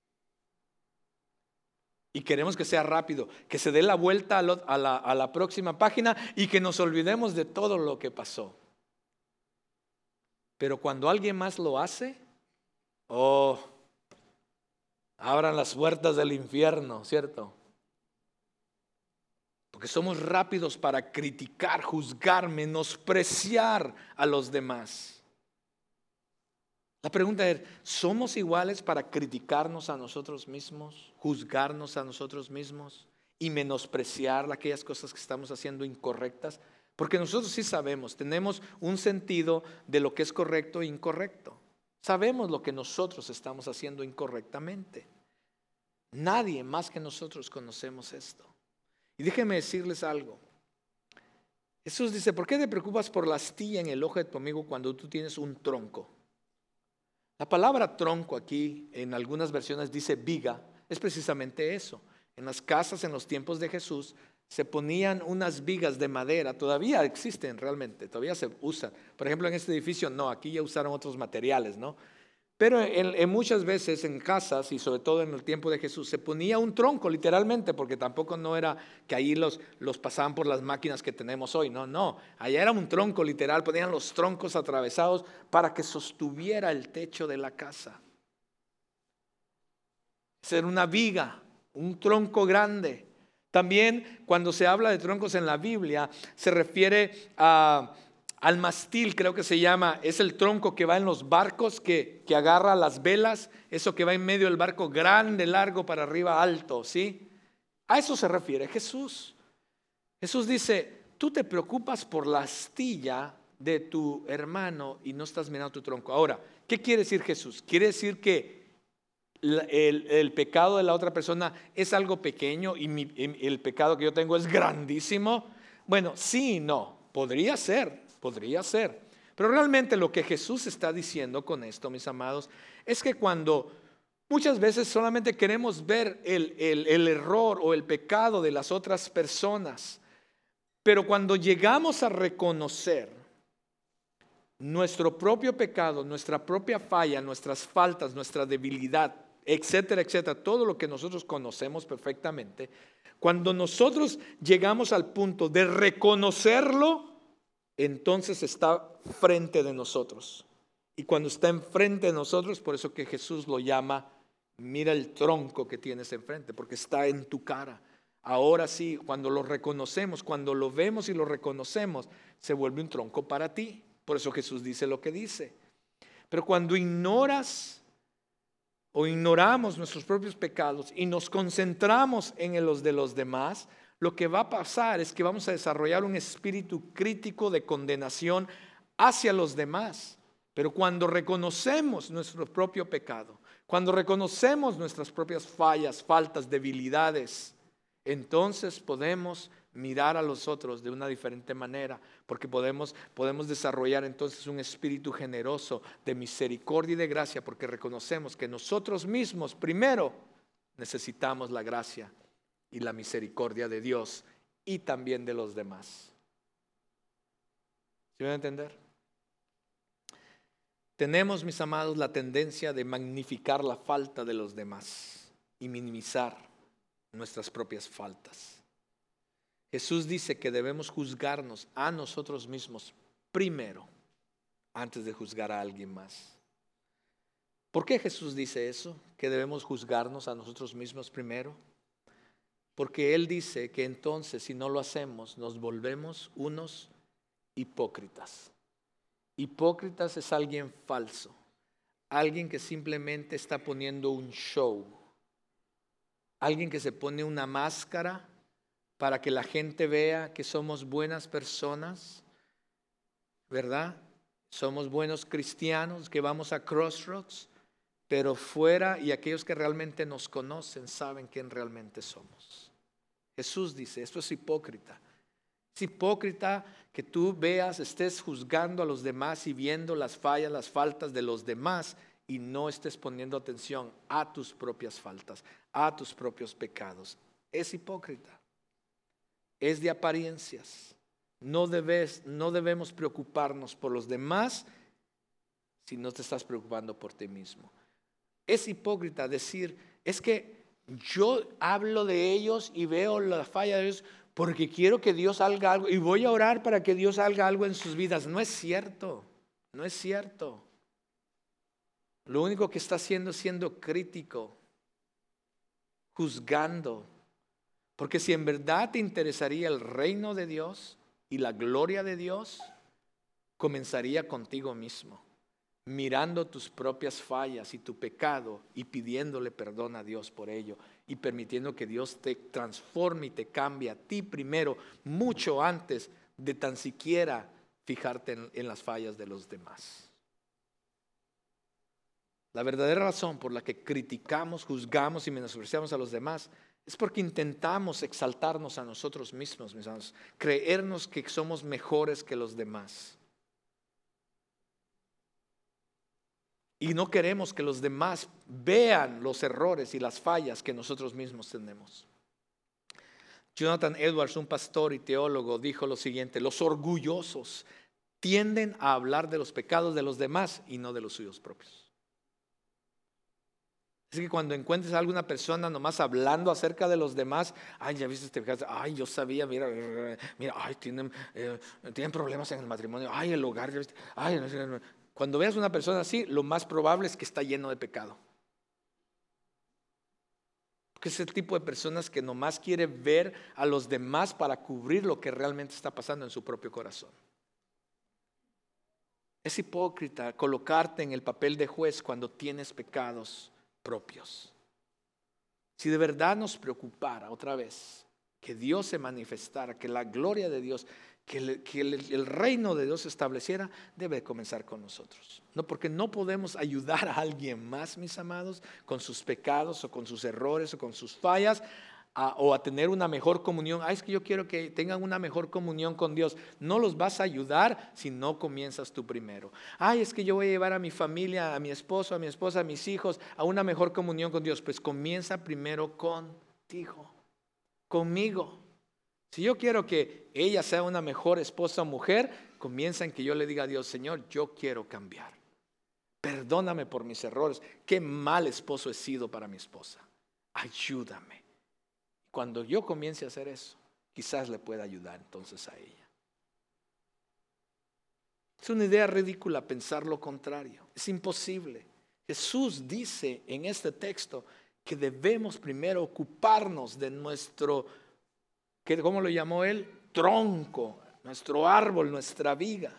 Y queremos que sea rápido, que se dé la vuelta a, lo, a, la, a la próxima página y que nos olvidemos de todo lo que pasó. Pero cuando alguien más lo hace, oh, abran las puertas del infierno, ¿cierto? Porque somos rápidos para criticar, juzgar, menospreciar a los demás. La pregunta es, ¿somos iguales para criticarnos a nosotros mismos, juzgarnos a nosotros mismos y menospreciar aquellas cosas que estamos haciendo incorrectas? Porque nosotros sí sabemos, tenemos un sentido de lo que es correcto e incorrecto. Sabemos lo que nosotros estamos haciendo incorrectamente. Nadie más que nosotros conocemos esto. Y déjenme decirles algo. Jesús dice, ¿por qué te preocupas por la astilla en el ojo de tu amigo cuando tú tienes un tronco? La palabra tronco aquí en algunas versiones dice viga, es precisamente eso. En las casas en los tiempos de Jesús se ponían unas vigas de madera, todavía existen realmente, todavía se usan. Por ejemplo, en este edificio no, aquí ya usaron otros materiales, ¿no? Pero en, en muchas veces en casas y sobre todo en el tiempo de Jesús se ponía un tronco literalmente, porque tampoco no era que ahí los, los pasaban por las máquinas que tenemos hoy, no, no, allá era un tronco literal, ponían los troncos atravesados para que sostuviera el techo de la casa. Era una viga, un tronco grande. También cuando se habla de troncos en la Biblia se refiere a... al mastil, creo que se llama, es el tronco que va en los barcos, que, que agarra las velas, eso que va en medio del barco, grande, largo, para arriba, alto, ¿sí? A eso se refiere Jesús. Jesús dice, tú te preocupas por la astilla de tu hermano y no estás mirando tu tronco. Ahora, ¿qué quiere decir Jesús? Quiere decir que el, el pecado de la otra persona es algo pequeño y mi, el pecado que yo tengo es grandísimo. Bueno, sí y no, podría ser, podría ser. Pero realmente lo que Jesús está diciendo con esto, mis amados, es que cuando muchas veces solamente queremos ver el, el, el error o el pecado de las otras personas, pero cuando llegamos a reconocer nuestro propio pecado, nuestra propia falla, nuestras faltas, nuestra debilidad, etcétera, etcétera, todo lo que nosotros conocemos perfectamente, cuando nosotros llegamos al punto de reconocerlo, entonces está frente de nosotros. Y cuando está enfrente de nosotros, por eso que Jesús lo llama, mira el tronco que tienes enfrente, porque está en tu cara. Ahora sí, cuando lo reconocemos, cuando lo vemos y lo reconocemos, se vuelve un tronco para ti. Por eso Jesús dice lo que dice. Pero cuando ignoras o ignoramos nuestros propios pecados y nos concentramos en los de los demás, lo que va a pasar es que vamos a desarrollar un espíritu crítico de condenación hacia los demás. Pero cuando reconocemos nuestro propio pecado, cuando reconocemos nuestras propias fallas, faltas, debilidades, entonces podemos mirar a los otros de una diferente manera, porque podemos, podemos desarrollar entonces un espíritu generoso de misericordia y de gracia, porque reconocemos que nosotros mismos primero necesitamos la gracia y la misericordia de Dios y también de los demás. ¿Sí van a entender? Tenemos, mis amados, la tendencia de magnificar la falta de los demás y minimizar nuestras propias faltas. Jesús dice que debemos juzgarnos a nosotros mismos primero, antes de juzgar a alguien más. ¿Por qué Jesús dice eso? Que debemos juzgarnos a nosotros mismos primero. Porque Él dice que entonces, si no lo hacemos, nos volvemos unos hipócritas. Hipócritas es alguien falso, alguien que simplemente está poniendo un show, alguien que se pone una máscara para que la gente vea que somos buenas personas, ¿verdad? Somos buenos cristianos que vamos a Crossroads, pero fuera, y aquellos que realmente nos conocen saben quién realmente somos. Jesús dice, esto es hipócrita. Es hipócrita que tú veas, estés juzgando a los demás y viendo las fallas, las faltas de los demás y no estés poniendo atención a tus propias faltas, a tus propios pecados. Es hipócrita. Es de apariencias. No debes, no debemos preocuparnos por los demás si no te estás preocupando por ti mismo. Es hipócrita decir, es que yo hablo de ellos y veo la falla de ellos porque quiero que Dios haga algo y voy a orar para que Dios haga algo en sus vidas. No es cierto, no es cierto. Lo único que está haciendo es siendo crítico, juzgando. Porque si en verdad te interesaría el reino de Dios y la gloria de Dios, comenzaría contigo mismo, mirando tus propias fallas y tu pecado y pidiéndole perdón a Dios por ello y permitiendo que Dios te transforme y te cambie a ti primero, mucho antes de tan siquiera fijarte en, en las fallas de los demás. La verdadera razón por la que criticamos, juzgamos y menospreciamos a los demás es porque intentamos exaltarnos a nosotros mismos, mis hermanos, creernos que somos mejores que los demás. Y no queremos que los demás vean los errores y las fallas que nosotros mismos tenemos. Jonathan Edwards, un pastor y teólogo, dijo lo siguiente: los orgullosos tienden a hablar de los pecados de los demás y no de los suyos propios. Así que cuando encuentres a alguna persona nomás hablando acerca de los demás, ay, ya viste este pecado, ay, yo sabía, mira, mira, ay, tienen, eh, tienen problemas en el matrimonio, ay, el hogar, ya viste, ay, cuando veas una persona así, lo más probable es que está lleno de pecado. Porque es el tipo de personas que nomás quiere ver a los demás para cubrir lo que realmente está pasando en su propio corazón. Es hipócrita colocarte en el papel de juez cuando tienes pecados propios. Si de verdad nos preocupara otra vez que Dios se manifestara, que la gloria de Dios, que, el, que el, el reino de Dios se estableciera, debe comenzar con nosotros. No, porque no podemos ayudar a alguien más, mis amados, con sus pecados o con sus errores o con sus fallas, a, o a tener una mejor comunión. Ah, es que yo quiero que tengan una mejor comunión con Dios. No los vas a ayudar si no comienzas tú primero. Ay, es que yo voy a llevar a mi familia, a mi esposo, a mi esposa, a mis hijos a una mejor comunión con Dios. Pues comienza primero contigo, conmigo. Si yo quiero que ella sea una mejor esposa o mujer, comienza en que yo le diga a Dios: Señor, yo quiero cambiar. Perdóname por mis errores. Qué mal esposo he sido para mi esposa. Ayúdame. Cuando yo comience a hacer eso, quizás le pueda ayudar entonces a ella. Es una idea ridícula pensar lo contrario. Es imposible. Jesús dice en este texto que debemos primero ocuparnos de nuestro, ¿cómo lo llamó él? Tronco, nuestro árbol, nuestra viga.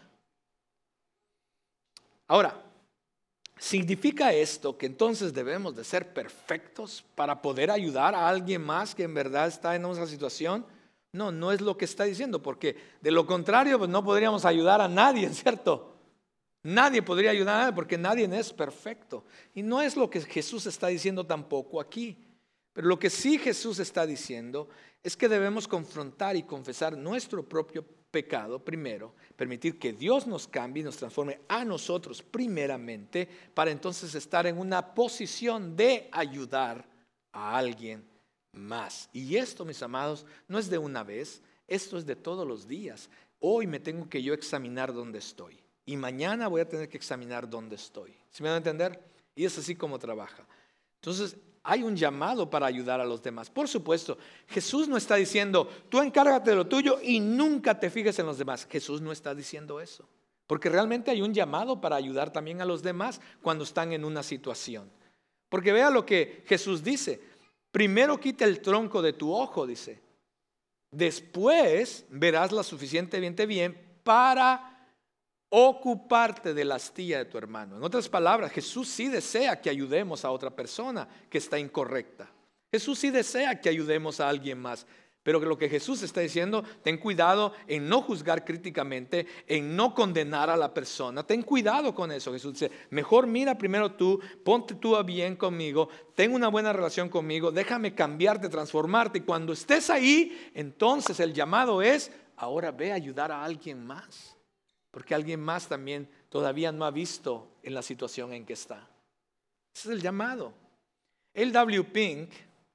Ahora, ¿significa esto que entonces debemos de ser perfectos para poder ayudar a alguien más que en verdad está en esa situación? No, no es lo que está diciendo, porque de lo contrario pues no podríamos ayudar a nadie, ¿cierto? Nadie podría ayudar a nadie porque nadie es perfecto. Y no es lo que Jesús está diciendo tampoco aquí. Pero lo que sí Jesús está diciendo es que debemos confrontar y confesar nuestro propio pecado primero, permitir que Dios nos cambie y nos transforme a nosotros primeramente, para entonces estar en una posición de ayudar a alguien más. Y esto, mis amados, no es de una vez, esto es de todos los días. Hoy me tengo que yo examinar dónde estoy y mañana voy a tener que examinar dónde estoy. ¿Sí me van a entender? Y es así como trabaja. Entonces, hay un llamado para ayudar a los demás. Por supuesto, Jesús no está diciendo: tú encárgate de lo tuyo y nunca te fijes en los demás. Jesús no está diciendo eso. Porque realmente hay un llamado para ayudar también a los demás cuando están en una situación. Porque vea lo que Jesús dice: primero quita el tronco de tu ojo, dice. Después verás la suficientemente bien para ocuparte de la astilla de tu hermano. En otras palabras, Jesús sí desea que ayudemos a otra persona que está incorrecta. Jesús sí desea que ayudemos a alguien más. Pero lo que Jesús está diciendo: ten cuidado en no juzgar críticamente, en no condenar a la persona. Ten cuidado con eso. Jesús dice: mejor mira primero tú, ponte tú a bien conmigo, ten una buena relación conmigo, déjame cambiarte, transformarte. Y cuando estés ahí, entonces el llamado es: ahora ve a ayudar a alguien más. Porque alguien más también todavía no ha visto en la situación en que está. Ese es el llamado. L W Pink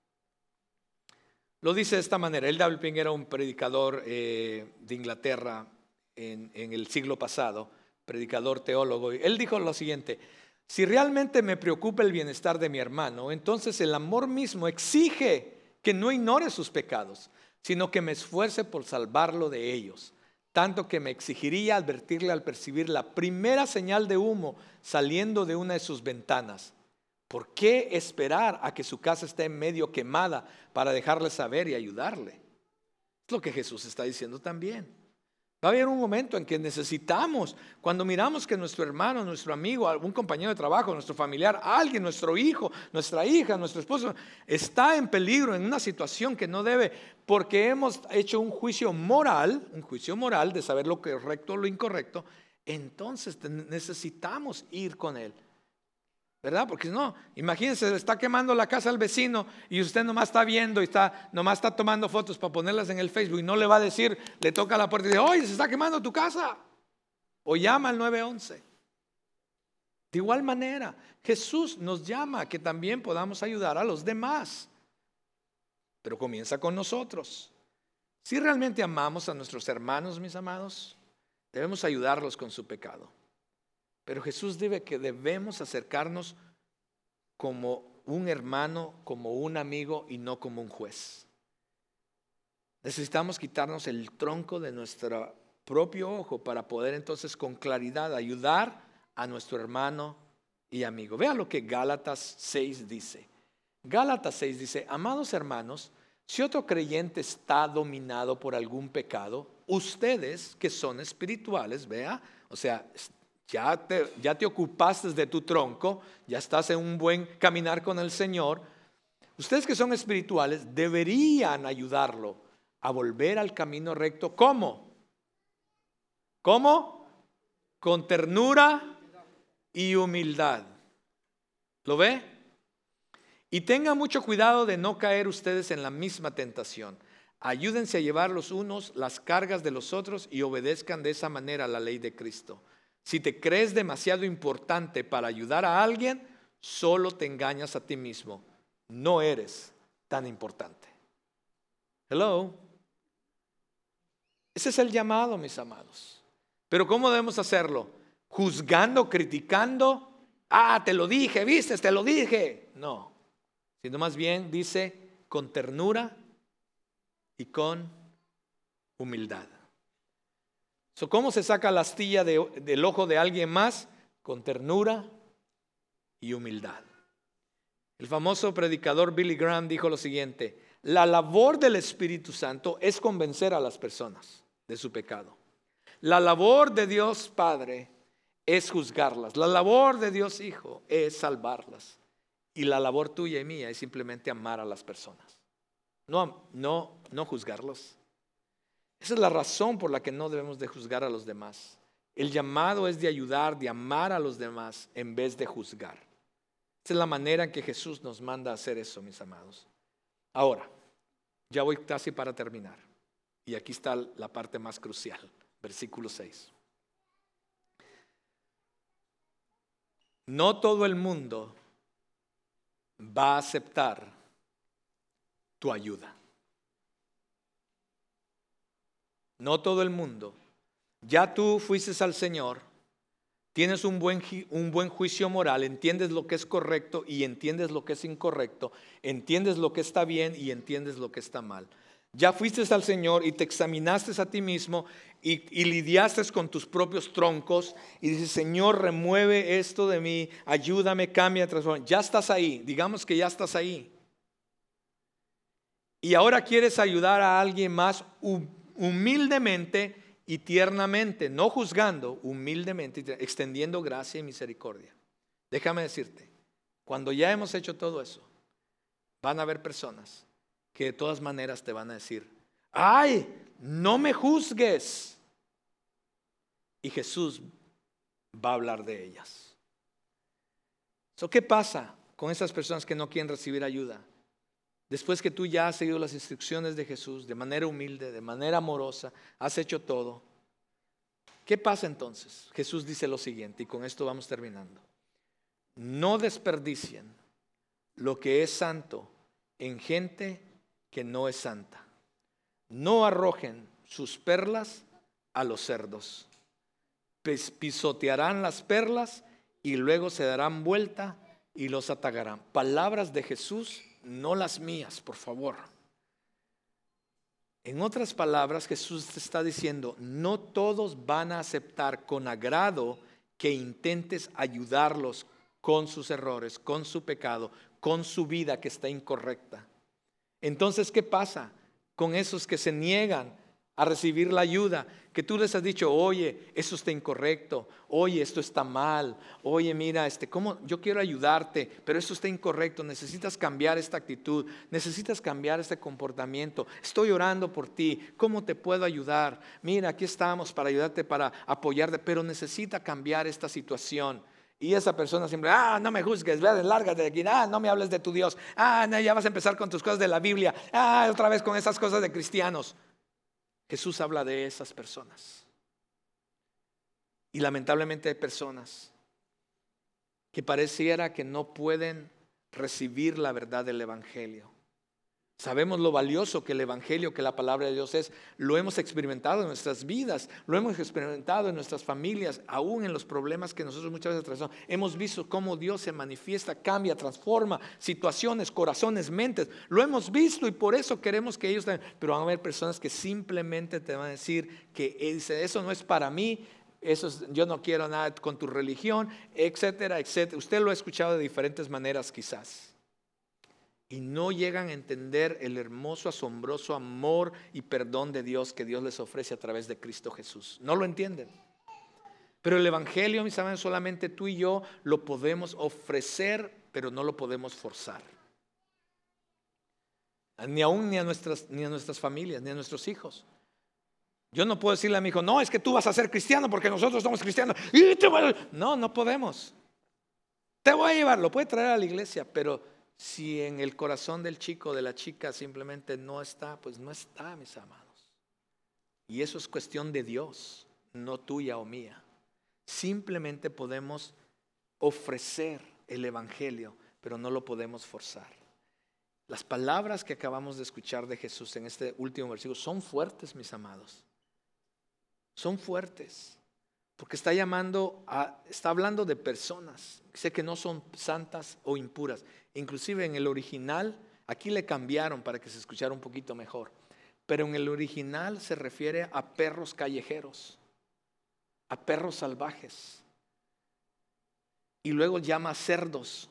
lo dice de esta manera. L W Pink era un predicador eh, de Inglaterra en, en el siglo pasado, predicador teólogo. Él dijo lo siguiente: si realmente me preocupa el bienestar de mi hermano, entonces el amor mismo exige que no ignore sus pecados, sino que me esfuerce por salvarlo de ellos. Tanto que me exigiría advertirle al percibir la primera señal de humo saliendo de una de sus ventanas. ¿Por qué esperar a que su casa esté medio quemada para dejarle saber y ayudarle? Es lo que Jesús está diciendo también. Va a haber un momento en que necesitamos, cuando miramos que nuestro hermano, nuestro amigo, algún compañero de trabajo, nuestro familiar, alguien, nuestro hijo, nuestra hija, nuestro esposo, está en peligro, en una situación que no debe, porque hemos hecho un juicio moral, un juicio moral de saber lo correcto o lo incorrecto, entonces necesitamos ir con él. ¿Verdad? Porque no, imagínense, le está quemando la casa al vecino y usted nomás está viendo y está, nomás está tomando fotos para ponerlas en el Facebook y no le va a decir, le toca a la puerta y dice: oye, se está quemando tu casa. O llama al nueve once. De igual manera, Jesús nos llama a que también podamos ayudar a los demás. Pero comienza con nosotros. Si realmente amamos a nuestros hermanos, mis amados, debemos ayudarlos con su pecado. Pero Jesús dice que debemos acercarnos como un hermano, como un amigo y no como un juez. Necesitamos quitarnos el tronco de nuestro propio ojo para poder entonces con claridad ayudar a nuestro hermano y amigo. Vean lo que Gálatas seis dice. Gálatas seis dice: amados hermanos, si otro creyente está dominado por algún pecado, ustedes que son espirituales, vea, o sea, Ya te, ya te ocupaste de tu tronco, ya estás en un buen caminar con el Señor. Ustedes que son espirituales deberían ayudarlo a volver al camino recto. ¿Cómo? ¿Cómo? Con ternura y humildad. ¿Lo ve? Y tengan mucho cuidado de no caer ustedes en la misma tentación. Ayúdense a llevar los unos las cargas de los otros y obedezcan de esa manera la ley de Cristo. Si te crees demasiado importante para ayudar a alguien, solo te engañas a ti mismo. No eres tan importante. Hello. Ese es el llamado, mis amados. Pero ¿cómo debemos hacerlo? Juzgando, criticando. Ah, te lo dije, viste, te lo dije. No, sino más bien dice con ternura y con humildad. So, ¿cómo se saca la astilla de, del ojo de alguien más? Con ternura y humildad. El famoso predicador Billy Graham dijo lo siguiente: la labor del Espíritu Santo es convencer a las personas de su pecado. La labor de Dios Padre es juzgarlas. La labor de Dios Hijo es salvarlas. Y la labor tuya y mía es simplemente amar a las personas. No, no, no juzgarlos. Esa es la razón por la que no debemos de juzgar a los demás. El llamado es de ayudar, de amar a los demás en vez de juzgar. Esa es la manera en que Jesús nos manda a hacer eso, mis amados. Ahora, ya voy casi para terminar. Y aquí está la parte más crucial, versículo seis. No todo el mundo va a aceptar tu ayuda. No todo el mundo. Ya tú fuiste al Señor, tienes un buen, un buen juicio moral, entiendes lo que es correcto y entiendes lo que es incorrecto, entiendes lo que está bien y entiendes lo que está mal. Ya fuiste al Señor y te examinaste a ti mismo y, y lidiaste con tus propios troncos y dices: Señor, remueve esto de mí, ayúdame, cambia, transforma. Ya estás ahí, digamos que ya estás ahí. Y ahora quieres ayudar a alguien más humildemente y tiernamente, no juzgando, humildemente, extendiendo gracia y misericordia. Déjame decirte, cuando ya hemos hecho todo eso, van a haber personas que de todas maneras te van a decir: ¡ay, no me juzgues! Y Jesús va a hablar de ellas. So, ¿qué pasa con esas personas que no quieren recibir ayuda? Después que tú ya has seguido las instrucciones de Jesús de manera humilde, de manera amorosa, has hecho todo. ¿Qué pasa entonces? Jesús dice lo siguiente, y con esto vamos terminando. No desperdicien lo que es santo en gente que no es santa. No arrojen sus perlas a los cerdos. Pisotearán las perlas y luego se darán vuelta y los atacarán. Palabras de Jesús, no las mías, por favor. En otras palabras, Jesús te está diciendo: no todos van a aceptar con agrado que intentes ayudarlos con sus errores, con su pecado, con su vida que está incorrecta. Entonces, ¿qué pasa con esos que se niegan a recibir la ayuda? Que tú les has dicho: oye, eso está incorrecto, oye, esto está mal, oye, mira, este, ¿cómo? Yo quiero ayudarte, pero esto está incorrecto, necesitas cambiar esta actitud, necesitas cambiar este comportamiento, estoy orando por ti, ¿cómo te puedo ayudar? Mira, aquí estamos para ayudarte, para apoyarte, pero necesita cambiar esta situación. Y esa persona siempre: ah, no me juzgues, lárgate de aquí, ah, no me hables de tu Dios, ah, no, ya vas a empezar con tus cosas de la Biblia, ah, otra vez con esas cosas de cristianos. Jesús habla de esas personas. Y lamentablemente hay personas que pareciera que no pueden recibir la verdad del Evangelio. Sabemos lo valioso que el Evangelio, que la palabra de Dios es. Lo hemos experimentado en nuestras vidas, lo hemos experimentado en nuestras familias, aún en los problemas que nosotros muchas veces atravesamos. Hemos visto cómo Dios se manifiesta, cambia, transforma situaciones, corazones, mentes. Lo hemos visto y por eso queremos que ellos también. Pero van a haber personas que simplemente te van a decir que eso no es para mí, eso es, yo no quiero nada con tu religión, etcétera, etcétera. Usted lo ha escuchado de diferentes maneras quizás. Y no llegan a entender el hermoso, asombroso amor y perdón de Dios que Dios les ofrece a través de Cristo Jesús. No lo entienden. Pero el Evangelio, mis amados, solamente tú y yo lo podemos ofrecer, pero no lo podemos forzar. Ni aún ni a nuestras, ni a nuestras familias, ni a nuestros hijos. Yo no puedo decirle a mi hijo, no, es que tú vas a ser cristiano porque nosotros somos cristianos. Y te voy a... No, no podemos. Te voy a llevar, lo puede traer a la iglesia, pero si en el corazón del chico o de la chica simplemente no está, pues no está, mis amados. Y eso es cuestión de Dios, no tuya o mía. Simplemente podemos ofrecer el evangelio, pero no lo podemos forzar. Las palabras que acabamos de escuchar de Jesús en este último versículo son fuertes, mis amados. Son fuertes, porque está llamando a, está hablando de personas, sé que no son santas o impuras. Inclusive en el original, aquí le cambiaron para que se escuchara un poquito mejor, pero en el original se refiere a perros callejeros, a perros salvajes, y luego llama a cerdos.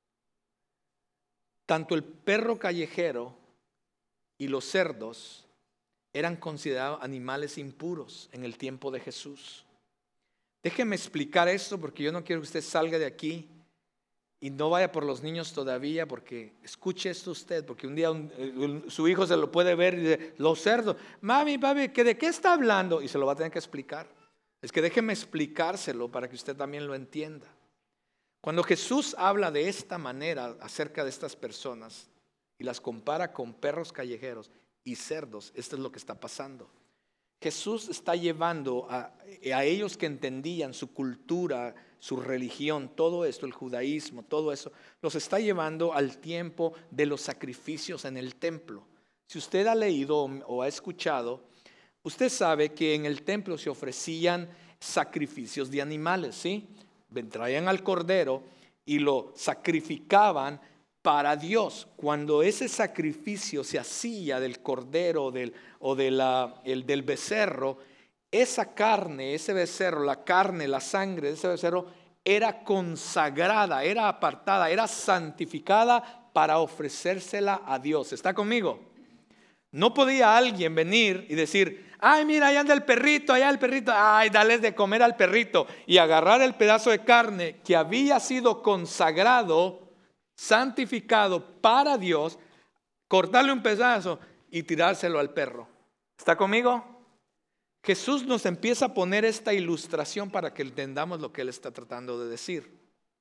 Tanto el perro callejero y los cerdos eran considerados animales impuros en el tiempo de Jesús. Déjeme explicar esto porque yo no quiero que usted salga de aquí y no vaya por los niños todavía, porque escuche esto usted, porque un día un, un, su hijo se lo puede ver y dice, los cerdos, mami, papi, ¿que ¿de qué está hablando? Y se lo va a tener que explicar. Es que déjeme explicárselo para que usted también lo entienda. Cuando Jesús habla de esta manera acerca de estas personas y las compara con perros callejeros y cerdos, esto es lo que está pasando. Jesús está llevando a, a ellos que entendían su cultura, su religión, todo esto, el judaísmo, todo eso, los está llevando al tiempo de los sacrificios en el templo. Si usted ha leído o ha escuchado, usted sabe que en el templo se ofrecían sacrificios de animales, ¿sí? Traían al cordero y lo sacrificaban para Dios. Cuando ese sacrificio se hacía del cordero del, o de la, el, del becerro, esa carne, ese becerro, la carne, la sangre de ese becerro era consagrada, era apartada, era santificada para ofrecérsela a Dios. ¿Está conmigo? No podía alguien venir y decir, ay, mira, allá anda el perrito, allá el perrito, ay, dale de comer al perrito, y agarrar el pedazo de carne que había sido consagrado, santificado para Dios, cortarle un pedazo y tirárselo al perro. ¿Está conmigo? Jesús nos empieza a poner esta ilustración para que entendamos lo que Él está tratando de decir.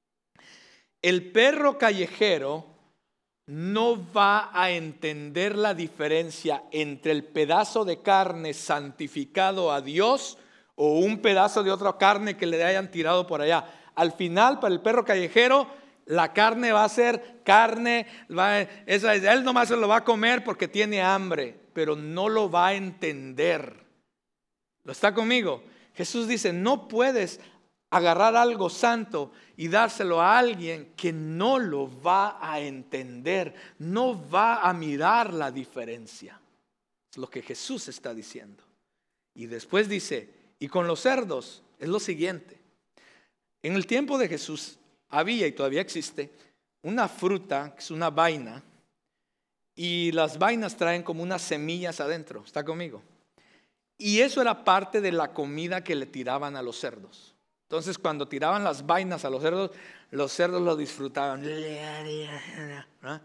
El perro callejero no va a entender la diferencia entre el pedazo de carne santificado a Dios o un pedazo de otra carne que le hayan tirado por allá. Al final, para el perro callejero, la carne va a ser carne, va, esa, él nomás se lo va a comer porque tiene hambre, pero no lo va a entender. ¿Lo está conmigo? Jesús dice, no puedes agarrar algo santo y dárselo a alguien que no lo va a entender, no va a mirar la diferencia. Es lo que Jesús está diciendo. Y después dice, y con los cerdos es lo siguiente. En el tiempo de Jesús había y todavía existe una fruta que es una vaina, y las vainas traen como unas semillas adentro. ¿Está conmigo? Y eso era parte de la comida que le tiraban a los cerdos. Entonces, cuando tiraban las vainas a los cerdos, los cerdos lo disfrutaban. ¿No?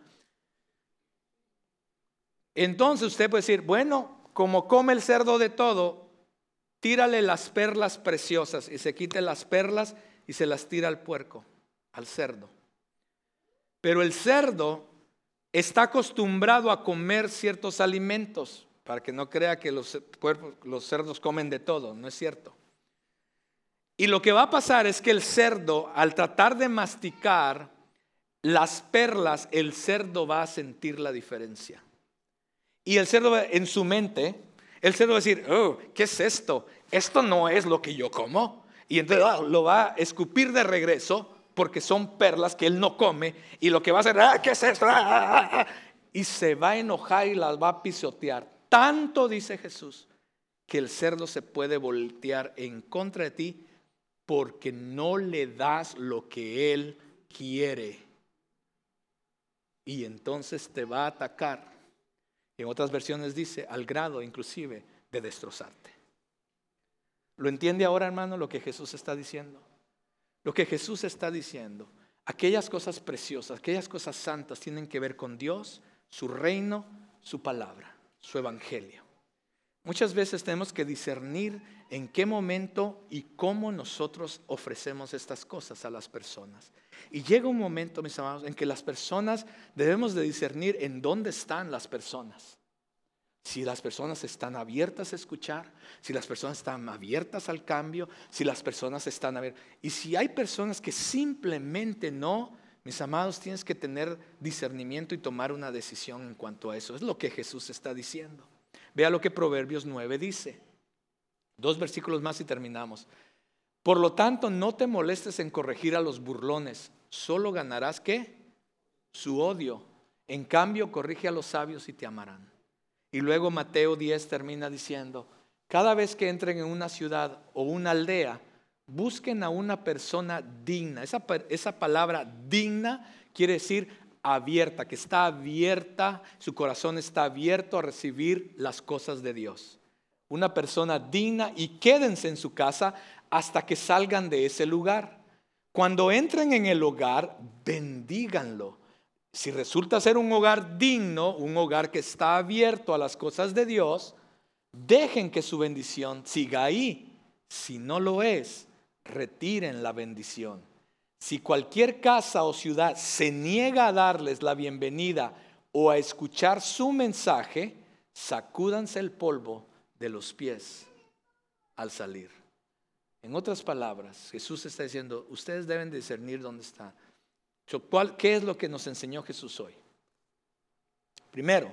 Entonces usted puede decir, bueno, como come el cerdo de todo, tírale las perlas preciosas, y se quite las perlas y se las tira al puerco, al cerdo. Pero el cerdo está acostumbrado a comer ciertos alimentos, para que no crea que los, puercos, los cerdos comen de todo, no es cierto. Y lo que va a pasar es que el cerdo, al tratar de masticar las perlas, el cerdo va a sentir la diferencia. Y el cerdo en su mente, el cerdo va a decir, oh, ¿qué es esto? Esto no es lo que yo como. Y entonces oh, lo va a escupir de regreso porque son perlas que él no come. Y lo que va a hacer, ah, ¿qué es esto? Ah, ah, ah. Y se va a enojar y las va a pisotear. Tanto, dice Jesús, que el cerdo se puede voltear en contra de ti porque no le das lo que él quiere. Y entonces te va a atacar. En otras versiones dice, al grado inclusive de destrozarte. ¿Lo entiende ahora, hermano, lo que Jesús está diciendo? Lo que Jesús está diciendo, aquellas cosas preciosas, aquellas cosas santas tienen que ver con Dios, su reino, su palabra, su evangelio. Muchas veces tenemos que discernir en qué momento y cómo nosotros ofrecemos estas cosas a las personas. Y llega un momento, mis amados, en que las personas debemos de discernir en dónde están las personas. Si las personas están abiertas a escuchar, si las personas están abiertas al cambio, si las personas están abiertas. Y si hay personas que simplemente no, mis amados, tienes que tener discernimiento y tomar una decisión en cuanto a eso. Es lo que Jesús está diciendo. Vea lo que Proverbios nueve dice. Dos versículos más y terminamos. Por lo tanto, no te molestes en corregir a los burlones. Solo ganarás, ¿qué? Su odio. En cambio, corrige a los sabios y te amarán. Y luego Mateo diez termina diciendo, cada vez que entren en una ciudad o una aldea, busquen a una persona digna. Esa, esa palabra digna quiere decir abierta, que está abierta, su corazón está abierto a recibir las cosas de Dios. Una persona digna, y quédense en su casa hasta que salgan de ese lugar. Cuando entren en el hogar, bendíganlo. Si resulta ser un hogar digno, un hogar que está abierto a las cosas de Dios, dejen que su bendición siga ahí. Si no lo es, retiren la bendición. Si cualquier casa o ciudad se niega a darles la bienvenida o a escuchar su mensaje, sacúdanse el polvo de los pies al salir. En otras palabras, Jesús está diciendo, ustedes deben discernir dónde están. ¿Qué es lo que nos enseñó Jesús hoy? Primero,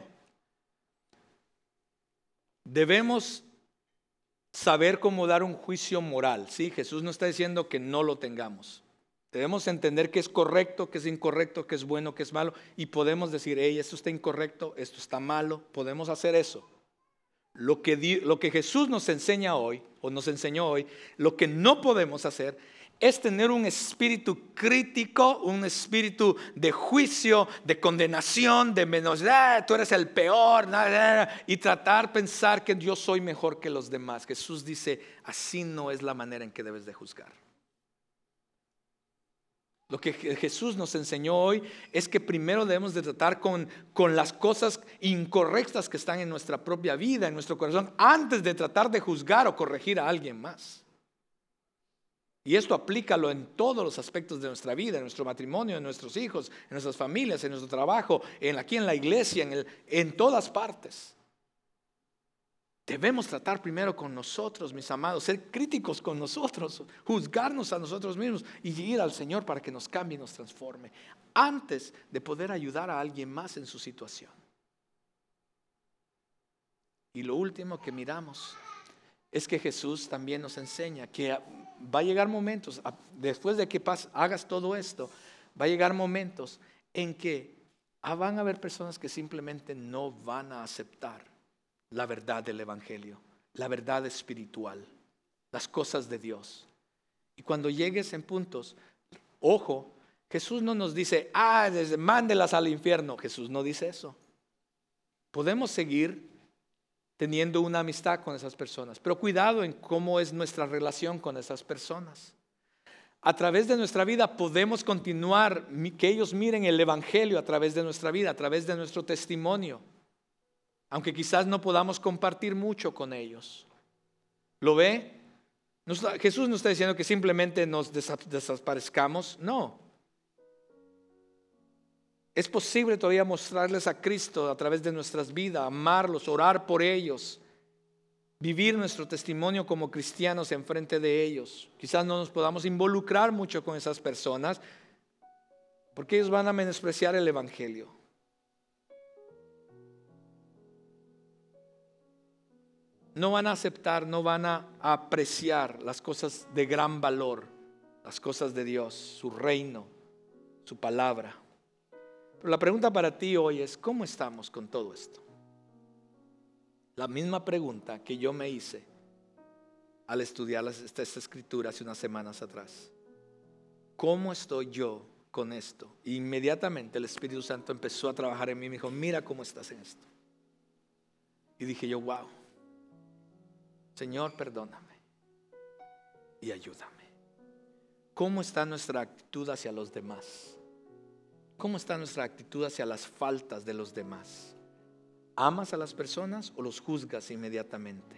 debemos saber cómo dar un juicio moral. ¿Sí? Jesús no está diciendo que no lo tengamos. Debemos entender qué es correcto, qué es incorrecto, qué es bueno, qué es malo. Y podemos decir, hey, esto está incorrecto, esto está malo. Podemos hacer eso. Lo que, lo que Jesús nos enseña hoy, o nos enseñó hoy, lo que no podemos hacer es tener un espíritu crítico, un espíritu de juicio, de condenación, de menos, ah, tú eres el peor, y tratar, pensar que yo soy mejor que los demás. Jesús dice, así no es la manera en que debes de juzgar. Lo que Jesús nos enseñó hoy es que primero debemos de tratar con, con las cosas incorrectas que están en nuestra propia vida, en nuestro corazón, antes de tratar de juzgar o corregir a alguien más. Y esto aplícalo en todos los aspectos de nuestra vida, en nuestro matrimonio, en nuestros hijos, en nuestras familias, en nuestro trabajo, en, aquí en la iglesia, en, el, en todas partes. Debemos tratar primero con nosotros, mis amados, ser críticos con nosotros, juzgarnos a nosotros mismos y ir al Señor para que nos cambie y nos transforme, antes de poder ayudar a alguien más en su situación. Y lo último que miramos es que Jesús también nos enseña que va a llegar momentos, después de que pas, hagas todo esto, va a llegar momentos en que van a haber personas que simplemente no van a aceptar la verdad del evangelio, la verdad espiritual, las cosas de Dios. Y cuando llegues en puntos, ojo, Jesús no nos dice, ah, mándelas al infierno. Jesús no dice eso. Podemos seguir teniendo una amistad con esas personas, pero cuidado en cómo es nuestra relación con esas personas. A través de nuestra vida podemos continuar, que ellos miren el evangelio a través de nuestra vida, a través de nuestro testimonio, aunque quizás no podamos compartir mucho con ellos. ¿Lo ve? Jesús no está diciendo que simplemente nos desaparezcamos, no. Es posible todavía mostrarles a Cristo a través de nuestras vidas, amarlos, orar por ellos, vivir nuestro testimonio como cristianos en frente de ellos. Quizás no nos podamos involucrar mucho con esas personas porque ellos van a menospreciar el evangelio. No van a aceptar, no van a apreciar las cosas de gran valor, las cosas de Dios, su reino, su palabra. Pero la pregunta para ti hoy es, ¿cómo estamos con todo esto? La misma pregunta que yo me hice al estudiar esta, esta escritura hace unas semanas atrás. ¿Cómo estoy yo con esto? E inmediatamente el Espíritu Santo empezó a trabajar en mí y me dijo, mira cómo estás en esto. Y dije yo, wow. Señor, perdóname y ayúdame. ¿Cómo está nuestra actitud hacia los demás? ¿Cómo está nuestra actitud hacia las faltas de los demás? ¿Amas a las personas o los juzgas inmediatamente?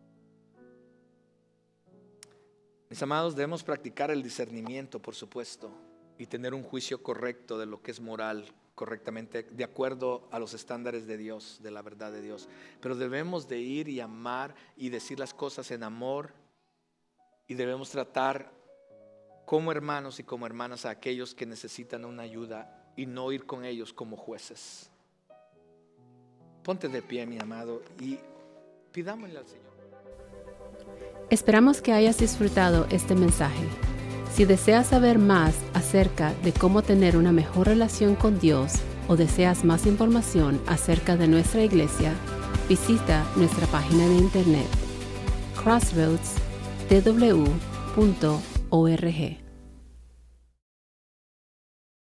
Mis amados, debemos practicar el discernimiento, por supuesto, y tener un juicio correcto de lo que es moral, correctamente, de acuerdo a los estándares de Dios, de la verdad de Dios. Pero debemos de ir y amar y decir las cosas en amor, y debemos tratar como hermanos y como hermanas a aquellos que necesitan una ayuda y no ir con ellos como jueces. Ponte de pie, mi amado, y pidámosle al Señor. Esperamos que hayas disfrutado este mensaje. Si deseas saber más acerca de cómo tener una mejor relación con Dios o deseas más información acerca de nuestra iglesia, visita nuestra página de internet crossroads t w punto org.